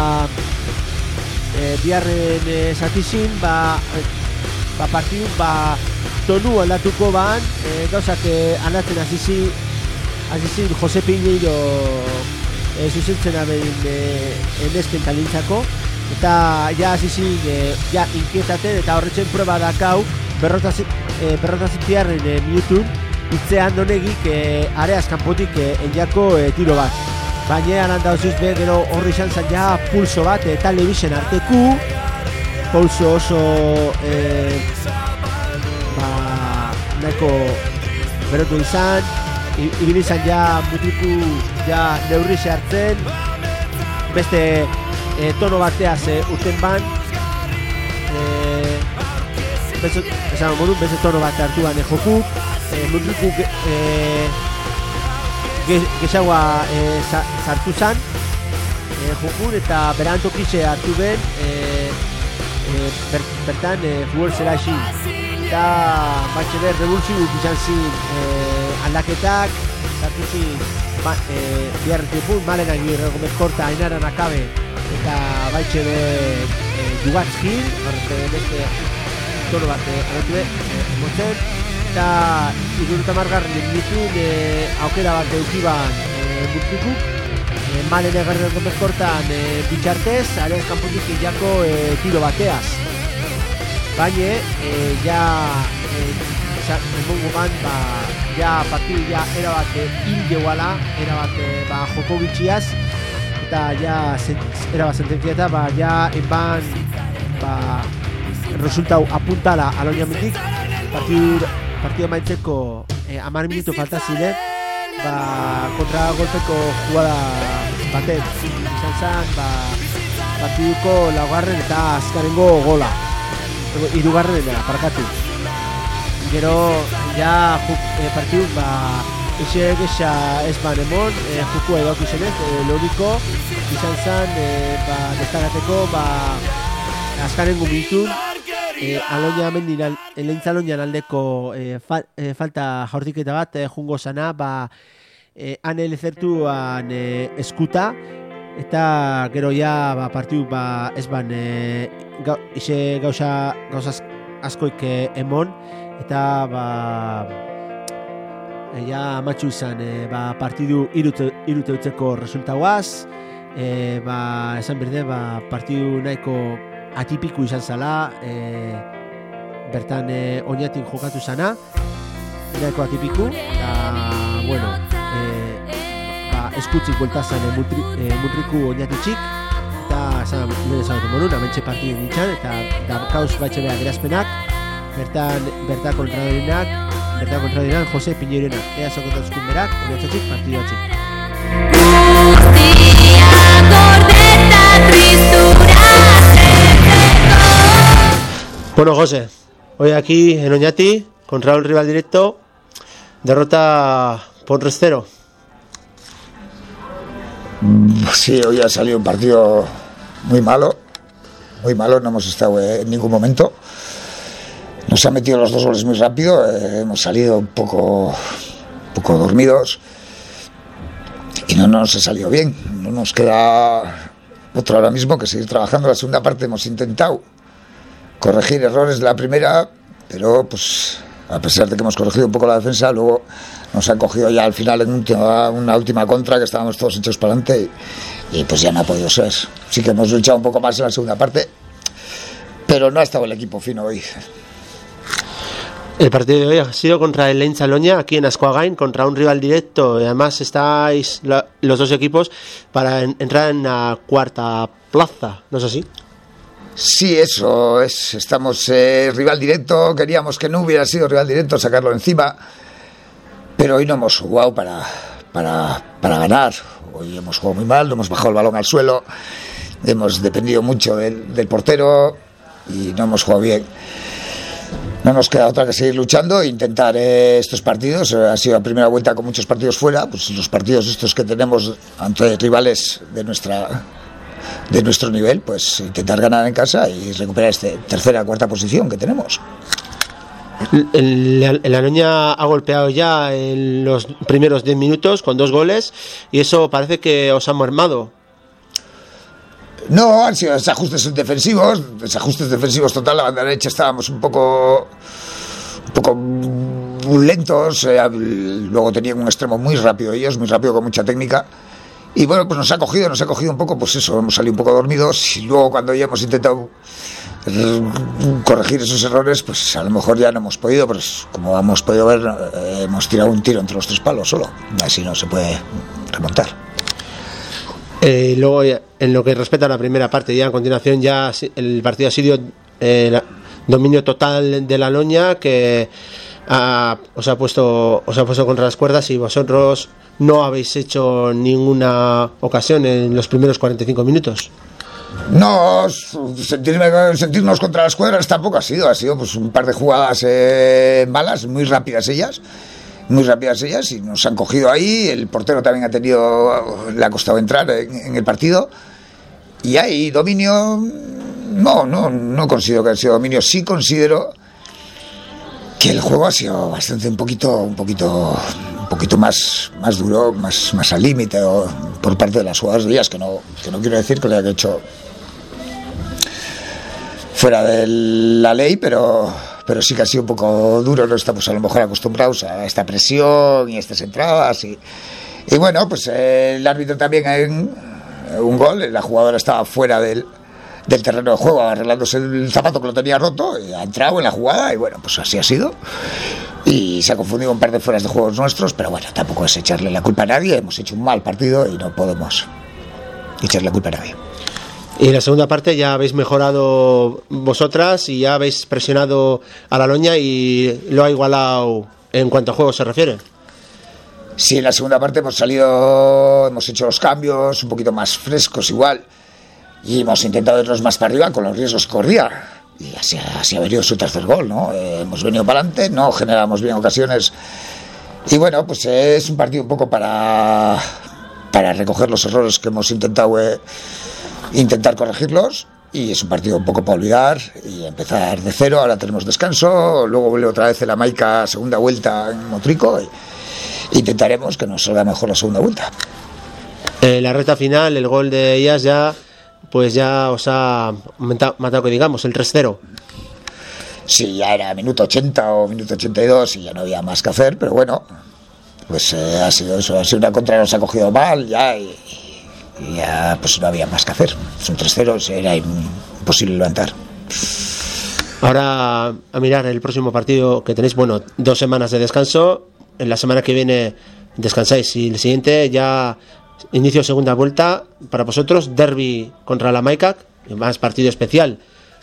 e, biharren e, zatizin, ba, ba partidu ba tonu aldatuko ban e, gauzak e, aldatzen azizi azizi Jose Piñeiro e, zuzentzen abein e, nesken talintzako eta ja azizi e, ja inkietaten eta horretzen proba dakau berrotazik e, berrotazitiarren e, minutun itzean donegik e, areaz kanpotik e, enjako e, tiro bat baina alanda osuz be gero horri izan zen ja pulso bat eta lebisen arteku pulso oso e, ba, nahiko berotu izan ibili izan ja mutiku ja neurri hartzen beste e, tono bateaz e, urten ban e, beste, esan modun, beste tono bat hartu ban e, joku e, mutiku e, ge, gexaua e, sartu zan e, jokun eta berantokize hartu ben e, E, ber, bertan e, futbol zera esin eta batxe ber revulsiuk izan zin e, aldaketak zartu zin ba, e, biharretipun malen agirre Gomez Korta Ainara Nakabe eta batxe ber e, Jugatzkin horrete beste tono bat abentu e, motzen eta iruruta margarren ditun e, aukera bat eukiban e, burtikuk E, malen egarren Gomez Kortan e, bitxartez, areaz kanpotik jako e, tiro bateaz. Baina, e, ja, e, emongo ban, ba, ja partidu ja erabat hil jeuala, erabat ba, joko bitxiaz, eta ja erabat sententzieta, ba, ja enban, ba, resultau apuntala Aloña Mendik, partidu, partidu maitzeko e, amar minutu falta ziren, ba, kontra golpeko jugada baten izan zen ba, partiduko laugarren eta azkarengo gola hirugarren parkatu gero ja juk, e, partidu ba, eze gesa ez ban emon e, juku edo izenez e, loriko izan zen e, ba, destagateko ba, azkarengo minutun e, Aloña mendin Leintza Aloñan aldeko e, fa, e, falta jaurtiketa bat e, jungo sana, ba e, han elezertuan e, eskuta, eta gero ja ba, partiu ba, ez ban e, ga, ise gauza gauzaz askoik e, emon, eta ba e, ja amatxu izan e, ba, partidu irute, irute utzeko resultauaz, e, ba, esan berde ba, partidu nahiko atipiku izan zala, e, bertan e, oinatik jokatu zana, nahiko atipiku, eta, bueno, e, ba, eskutzik bueltazan e, mutri, e, mutriku oinatitxik, eta, esan, nire esan monun, amentxe partidu nintzen, eta da, kauz batxe beha gerazpenak, bertan, bertan kontradorinak, bertan kontradorinak, Jose Piñeirenak, ea zokotatzkun berak, oinatitxik partidu batxik. Bueno, José, hoy aquí en Oñati, contra un rival directo, derrota por tres cero. Sí, hoy ha salido un partido muy malo, muy malo, no hemos estado en ningún momento. Nos han metido los dos goles muy rápido, eh, hemos salido un poco, un poco dormidos y no nos ha salido bien. No nos queda otro ahora mismo que seguir trabajando. La segunda parte hemos intentado corregir errores de la primera, pero pues a pesar de que hemos corregido un poco la defensa, luego nos han cogido ya al final en última, una última contra que estábamos todos hechos para adelante y, y pues ya no ha podido ser. Sí que hemos luchado un poco más en la segunda parte, pero no ha estado el equipo fino hoy. El partido de hoy ha sido contra el Leintza Aloña, aquí en Ascoagain, contra un rival directo, y además estáis la, los dos equipos para en, entrar en la cuarta plaza, ¿no es así? Sí, eso es. Estamos eh, rival directo. Queríamos que no hubiera sido rival directo, sacarlo encima, pero hoy no hemos jugado para, para, para ganar. Hoy hemos jugado muy mal, no hemos bajado el balón al suelo, hemos dependido mucho del, del portero y no hemos jugado bien. No nos queda otra que seguir luchando e intentar eh, estos partidos. Eh, ha sido la primera vuelta con muchos partidos fuera, pues los partidos estos que tenemos ante rivales de nuestra de nuestro nivel, pues intentar ganar en casa y recuperar esta tercera cuarta posición que tenemos. El, el, el Aloña ha golpeado ya en los primeros diez minutos con dos goles y eso parece que os ha mermado. No, han sido desajustes defensivos, desajustes defensivos total. La banda derecha estábamos un poco un poco lentos, eh, luego tenían un extremo muy rápido ellos, muy rápido con mucha técnica. Y bueno, pues nos ha cogido, nos ha cogido un poco, pues eso, hemos salido un poco dormidos y luego cuando ya hemos intentado corregir esos errores, pues a lo mejor ya no hemos podido, pues como hemos podido ver, eh, hemos tirado un tiro entre los tres palos solo, así no se puede remontar. Eh, luego, en lo que respecta a la primera parte, ya a continuación ya el partido ha sido eh, dominio total de la Aloña, que ha, os ha puesto os ha puesto contra las cuerdas y vosotros no habéis hecho ninguna ocasión en los primeros cuarenta y cinco minutos. No, sentirme, sentirnos contra las cuerdas tampoco ha sido, ha sido pues un par de jugadas eh, malas, muy rápidas ellas, muy rápidas ellas y nos han cogido ahí. El portero también ha tenido, le ha costado entrar en, en el partido y hay dominio. No, no, no considero que haya sido dominio. Sí considero que el juego ha sido bastante un poquito, un poquito, un poquito más, más duro, más, más al límite por parte de las jugadoras de ellas, que no, que no quiero decir que lo haya hecho fuera de la ley, pero, pero sí que ha sido un poco duro. No estamos a lo mejor acostumbrados a esta presión y estas entradas y, y bueno, pues eh, el árbitro también en un gol, la jugadora estaba fuera del del terreno de juego arreglándose el zapato que lo tenía roto, y ha entrado en la jugada y bueno, pues así ha sido y se ha confundido un par de fueras de juegos nuestros, pero bueno, tampoco es echarle la culpa a nadie. Hemos hecho un mal partido y no podemos echarle la culpa a nadie. Y en la segunda parte ya habéis mejorado vosotras y ya habéis presionado a la Aloña y lo ha igualado en cuanto a juego se refiere. Sí, en la segunda parte hemos salido, hemos hecho los cambios un poquito más frescos igual. Y hemos intentado irnos más para arriba con los riesgos que corría. Y así, así ha venido su tercer gol, ¿no? Eh, hemos venido para adelante, no generamos bien ocasiones. Y bueno, pues eh, es un partido un poco para, para recoger los errores que hemos intentado, eh, intentar corregirlos. y es un partido un poco para olvidar y empezar de cero. Ahora tenemos descanso, luego vuelve otra vez el Amaica, segunda vuelta en Motrico, y intentaremos que nos salga mejor la segunda vuelta. En la recta final, el gol de Ias ya, pues ya os ha matado, que digamos, el tres cero. Sí, ya era minuto ochenta o minuto ochenta y dos y ya no había más que hacer, pero bueno, pues eh, ha sido eso, ha sido una contra, nos ha cogido mal ya y, y ya pues no había más que hacer. Es un tres cero, era imposible levantar. Ahora a mirar el próximo partido que tenéis, bueno, dos semanas de descanso, en la semana que viene descansáis y el siguiente ya inicio segunda vuelta para vosotros, derbi contra la Maicac, más partido especial.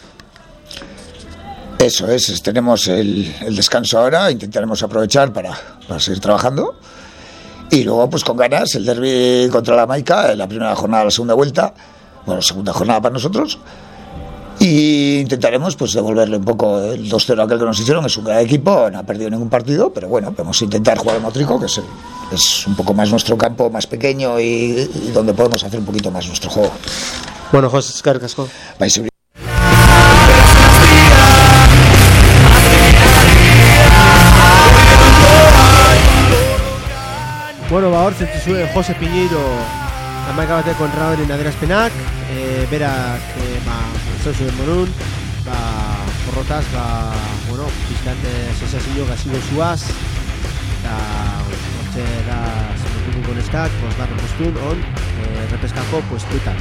Eso es, tenemos el, el descanso ahora, intentaremos aprovechar para, para seguir trabajando y luego pues con ganas el derbi contra la Maica, la primera jornada, la segunda vuelta, bueno, segunda jornada para nosotros, y intentaremos pues devolverle un poco el dos cero aquel que nos hicieron. Es un gran equipo, no ha perdido ningún partido, pero bueno, vamos a intentar jugar en Motrico, que es, el, es un poco más nuestro campo, más pequeño y, y donde podemos hacer un poquito más nuestro juego. Bueno, José Oscar Casco. Vais a Bueno, ba, hor zentzuzue Jose Piñeiro amaika bateko kontradoren adierazpenak, e, berak, e, ba, zauzuen morun, ba, porrotaz, ba, bueno, pizkate sensazio gazigo zuaz, eta, hortxe da, zemetuko neskak, bosgarren postun, on, e, repeskako puestuetan.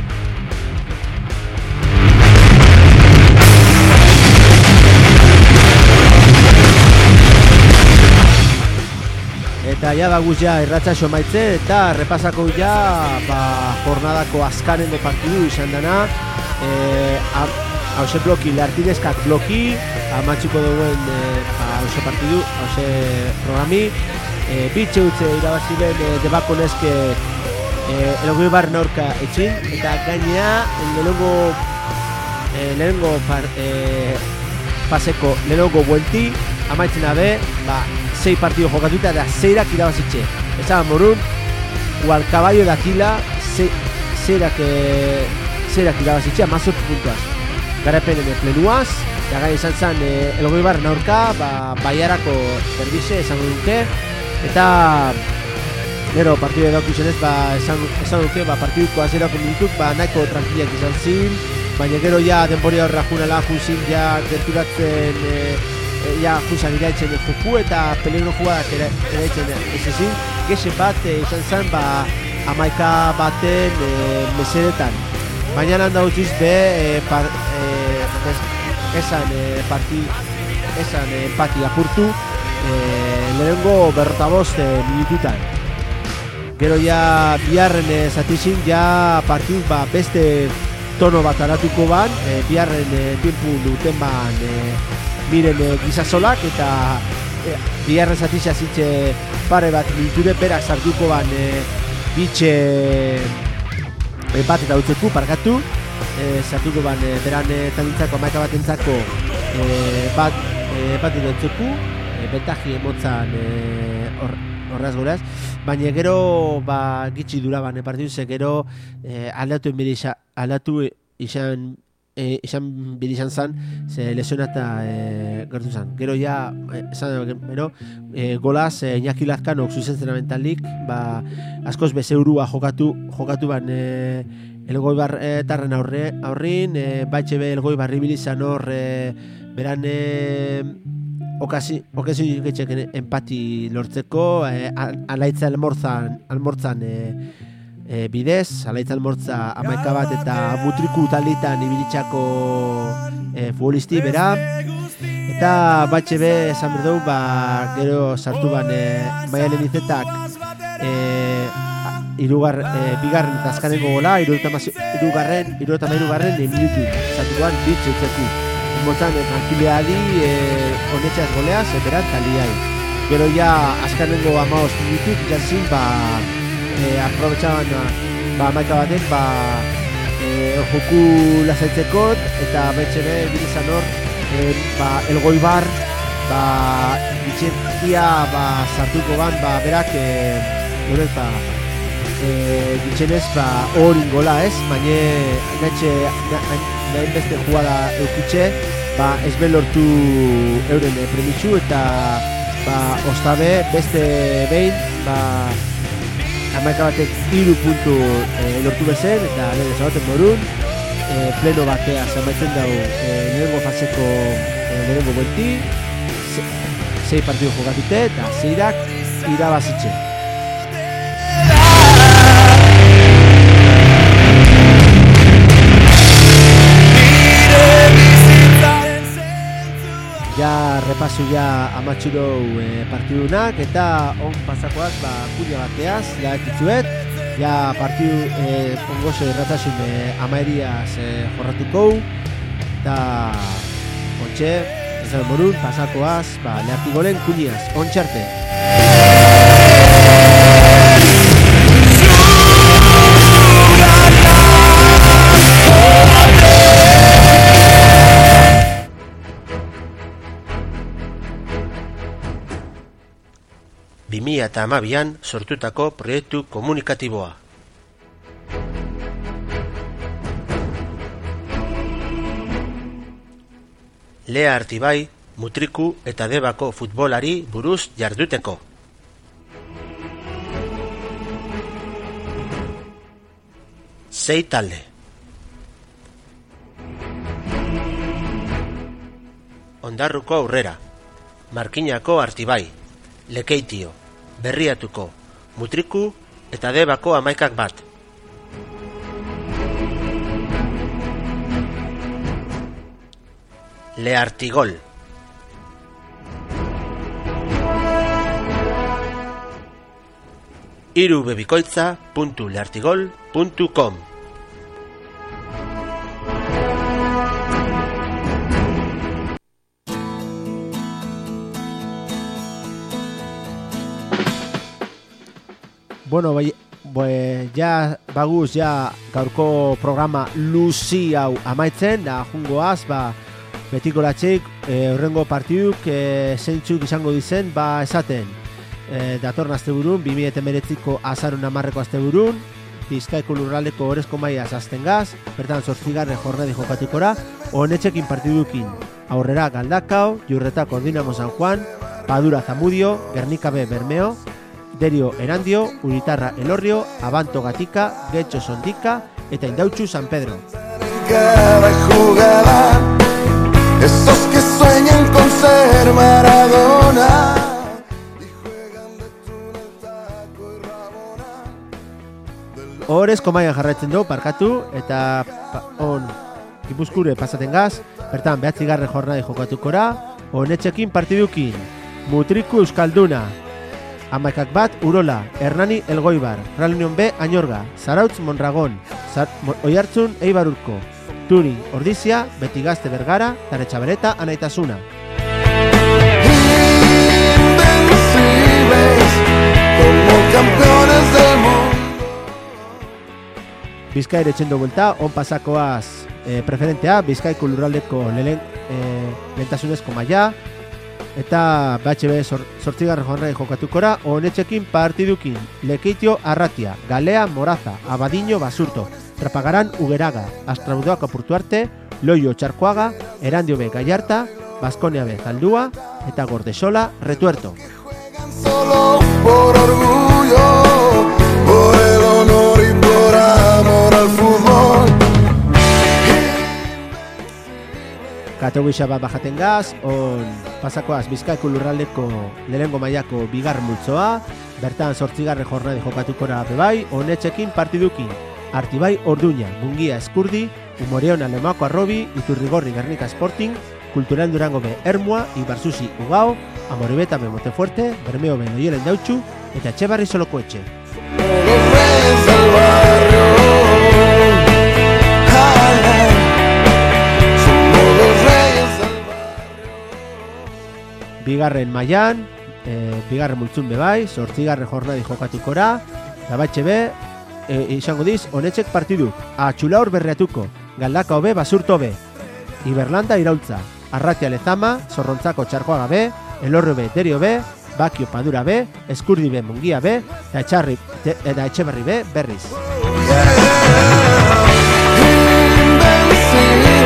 Eta ja baguz ja irratsaio maitze eta repasako ja ba, jornadako azkanengo partidu izan dana, e, hause bloki, lartineskak bloki, amatxiko duen e, hause partidu, hause programi, e, bitxe utze irabazilen e, debako neske e, elogoi barren aurka etxin, eta gainea lehenengo e, lehenengo par, e, paseko lehenengo buelti, amaitzen abe, ba, sei partido jokatuta da zeirak irabazitxe. Ezaban morun, gual caballo dakila, zeirak e, zeirak irabazitxe, amazortu puntuaz. Garapenen plenuaz, eta gai izan zen e, elogoi barren aurka, ba, baiarako berbize esango duke, eta gero partidu edauk izanez, ba, esan, esan duke, ba, partiduko azerako minutuk, ba, nahiko tranquilak izan zin, baina gero ja denboria horra junala, junzin ja gerturatzen e, ja juzan iraitzen joku eta peligro jugadak iraitzen ez ezin, gexe bat e, izan zen ba, amaika baten e, mesedetan. Baina handa utziz be e, par, e, esan e, parti esan e, empati apurtu e, lehenengo berrota bost e, minututan. Gero ja biharren e, zatizin ja partidu ba, beste tono bat aratuko ban, e, biharren e, tiempu duten ban e, miren e, gizazolak eta e, biharren zatizia zitxe pare bat minuture berak sartuko ban e, bitxe e, bat eta utzeku parkatu e, sartuko ban e, beran e, talintzako amaika bat entzako e, bat e, bat eta utzeku e, bentaji emotzan e, or, horraz goraz, baina gero ba, gitsi duraban e, partiduz, gero e, aldatu enbiriza, aldatu izan E, izan bilizan zan, ze lesionata e, gertu zan. Gero ja, e, esan gero, e, golaz, e, Iñaki Lazkanok zuzen zenamentaldik, ba, askoz bezeurua jokatu, jokatu ban e, elgoi barren aurre, aurrin, e, baitxe be elgoi barri bilizan hor, e, beran e, okasi, okasi getxek empati lortzeko, e, alaitza almorzan, almorzan e, E, bidez, alaitza almortza amaika bat eta Mutriku talitan ibilitxako e, futbolisti bera, eta batxe be esan berdeu, ba, gero sartu ban e, Maialen Izetak e, irugar, e, bigarren eta azkanengo gola, irugarren irugarren e, minutu sartu ban bitz eutzeku motan e, tranquileadi e, honetxaz goleaz, e, beran taliai. Gero ja azkanengo amaoz minutu jazin, ba, E, aprobetxaban ba, maika batek ba, e, joku lazaitzekot eta betxene bilizan hor e, ba, elgoi bar ba, bitxentia ba, sartuko ban ba, berak e, gure eta e, bitxenez ba, hor ingola ez, baina naitxe lehen beste jugada eukitxe, ba, ez be lortu euren e, premitxu eta ba, ostabe beste behin, ba, hamaika batek hiru puntu e, lortu bezen eta lehen ezabaten morun, e, pleno batea zamaitzen dau e, lehenengo faseko e, lehenengo buelti, se, sei partidu jogatute eta zeirak irabazitxe. Ja repasu ja amatxurou e, partidunak eta on pasakoaz ba kulia bateaz da ekitzuet ja partidu e, ongozo irratasun e, amaeriaz e, jorratuko eta ontxe ezan morun pasakoaz ba leartigolen kuliaz ontxarte. bi mila hamabian sortutako proiektu komunikatiboa. Lea Artibai, Mutriku eta Debako futbolari buruz jarduteko. Sei talde. Ondarruko Aurrera, Markinako Artibai, Lekeitio, Berriatuko, Mutriku eta Debako hamaikak bat. Leartigol. irubebikoitza puntu leartigol puntu com. Bueno, bai, bai, ja baguz ja gaurko programa luzi hau amaitzen da jungoaz, ba betiko latxeik e, horrengo partiduk e, zeintzuk izango dizen, ba esaten e, datorren asteburun, bi mila hemeretziko azarun hamarreko asteburun, Bizkaiko lurraldeko orezko maiaz azten gaz, bertan zortzigarren jornadi jokatukora, honetxekin partidukin Aurrera Galdakao, Jurreta Koordinamo San Juan, Padura Zamudio, Gernika B Bermeo, Derio Erandio, Uritarra Elorrio, Abanto Gatika, Getxo Sondika eta Indautxu San Pedro. Cada jugada, esos que sueñan con ser Maradona. Horezko maian jarraitzen du, parkatu, eta pa, on Gipuzkure pasaten gaz, bertan behatzigarren jornadi jokatukora, honetxekin partidukin, Mutriku Euskalduna, hamaikak bat Urola, Hernani Elgoibar, Real Unión B Añorga, Zarautz Mondragon, Zar, Oiartzun Eibarurko, Turin Ordizia, Betigazte Bergara, Taretxabereta Anaitasuna. Invencibles, como campeones del mundo. Bizkaire etxendo buelta, on pasakoaz e, preferentea, Bizkaiko lurraldeko lehen e, lehentasunezko maila, eta B H B zortzigarren jornadi jokatukora, honetxekin partidukin, Lekeitio Arratia, Galea Moraza, Abadiño Basurto, Trapagaran Ugeraga, Astraudoako Portuarte, Loio Txarkoaga, Erandio B Gallarta, Baskonia B Zaldua, eta Gordesola Retuerto. Solo por orgullo, por el honor y por amor al fútbol. Kategorisa bat bajaten gaz, on pasakoaz Bizkaiko lurraldeko lehengo mailako bigarren multzoa, bertan zortzigarren jornadi jokatukora bebai, honetxekin partidukin, Artibai Orduña, Mungia Eskurdi, Umoreon Alemako Arrobi, Iturrigorri Gernika Sporting, Kultural Durango B Ermua, Ibarzuzi Ugao, Amorebeta B Montefuerte, Bermeo B Loyola Indautxu, eta Etxebarri Solokoetxe. Bigarren mailan, e, bigarren multzun bebai, zortzigarren jornadi jokatukora, eta batxe be, e, izango diz, honetxek partiduk, Atxulaur Berriatuko, Galdakao B Basurto B, Iberlanda Iraultza, Arratia Lezama, Zorrontzako Txarkoaga B, Elorrio B Derio B, Bakio Padura B, Eskurdi B Mungia B, eta Etxarri, eta Etxeberri B Berriz.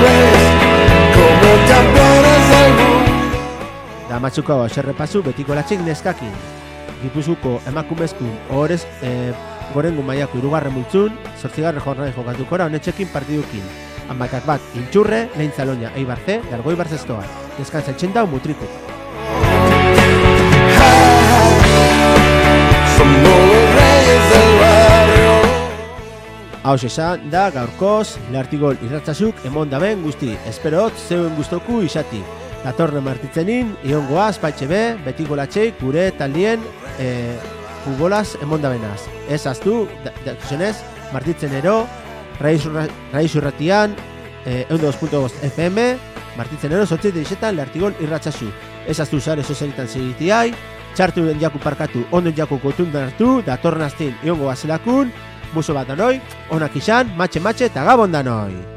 campeones del mundo. Da matxuko aserrepazu betiko latxik neskakin. Gipuzkoako emakumezkun ohorez e, gorengu mailako hirugarren multzun, zortzigarren jornada jokatukora honetxekin partidukin. Hamakak bat intxurre, lehin zalonia Eibar C, Dargoi Barzestoa. Deskansa etxenta o mutriku. Hau esan da gaurkoz, Leartigol irratzazuk emon daben guzti. Esperot zeuen guztoku isati. Datorren martitzenin, iongoaz, paitxe be, betiko latxeik gure taldien e, futbolaz emon dabenaz. Ez aztu, dakusenez, martitzen ero, Raiz Urratian, e, eundos punto bost F M, martitzen ero, sotzit dirixetan Leartigol irratzazu. Ez aztu zare sozialitan segitiai, txartu den jaku parkatu, onden jaku kotundan hartu, datorren aztin iongo bazelakun, muso bat danoi, onak izan, matxe-matxe eta gabon danoi.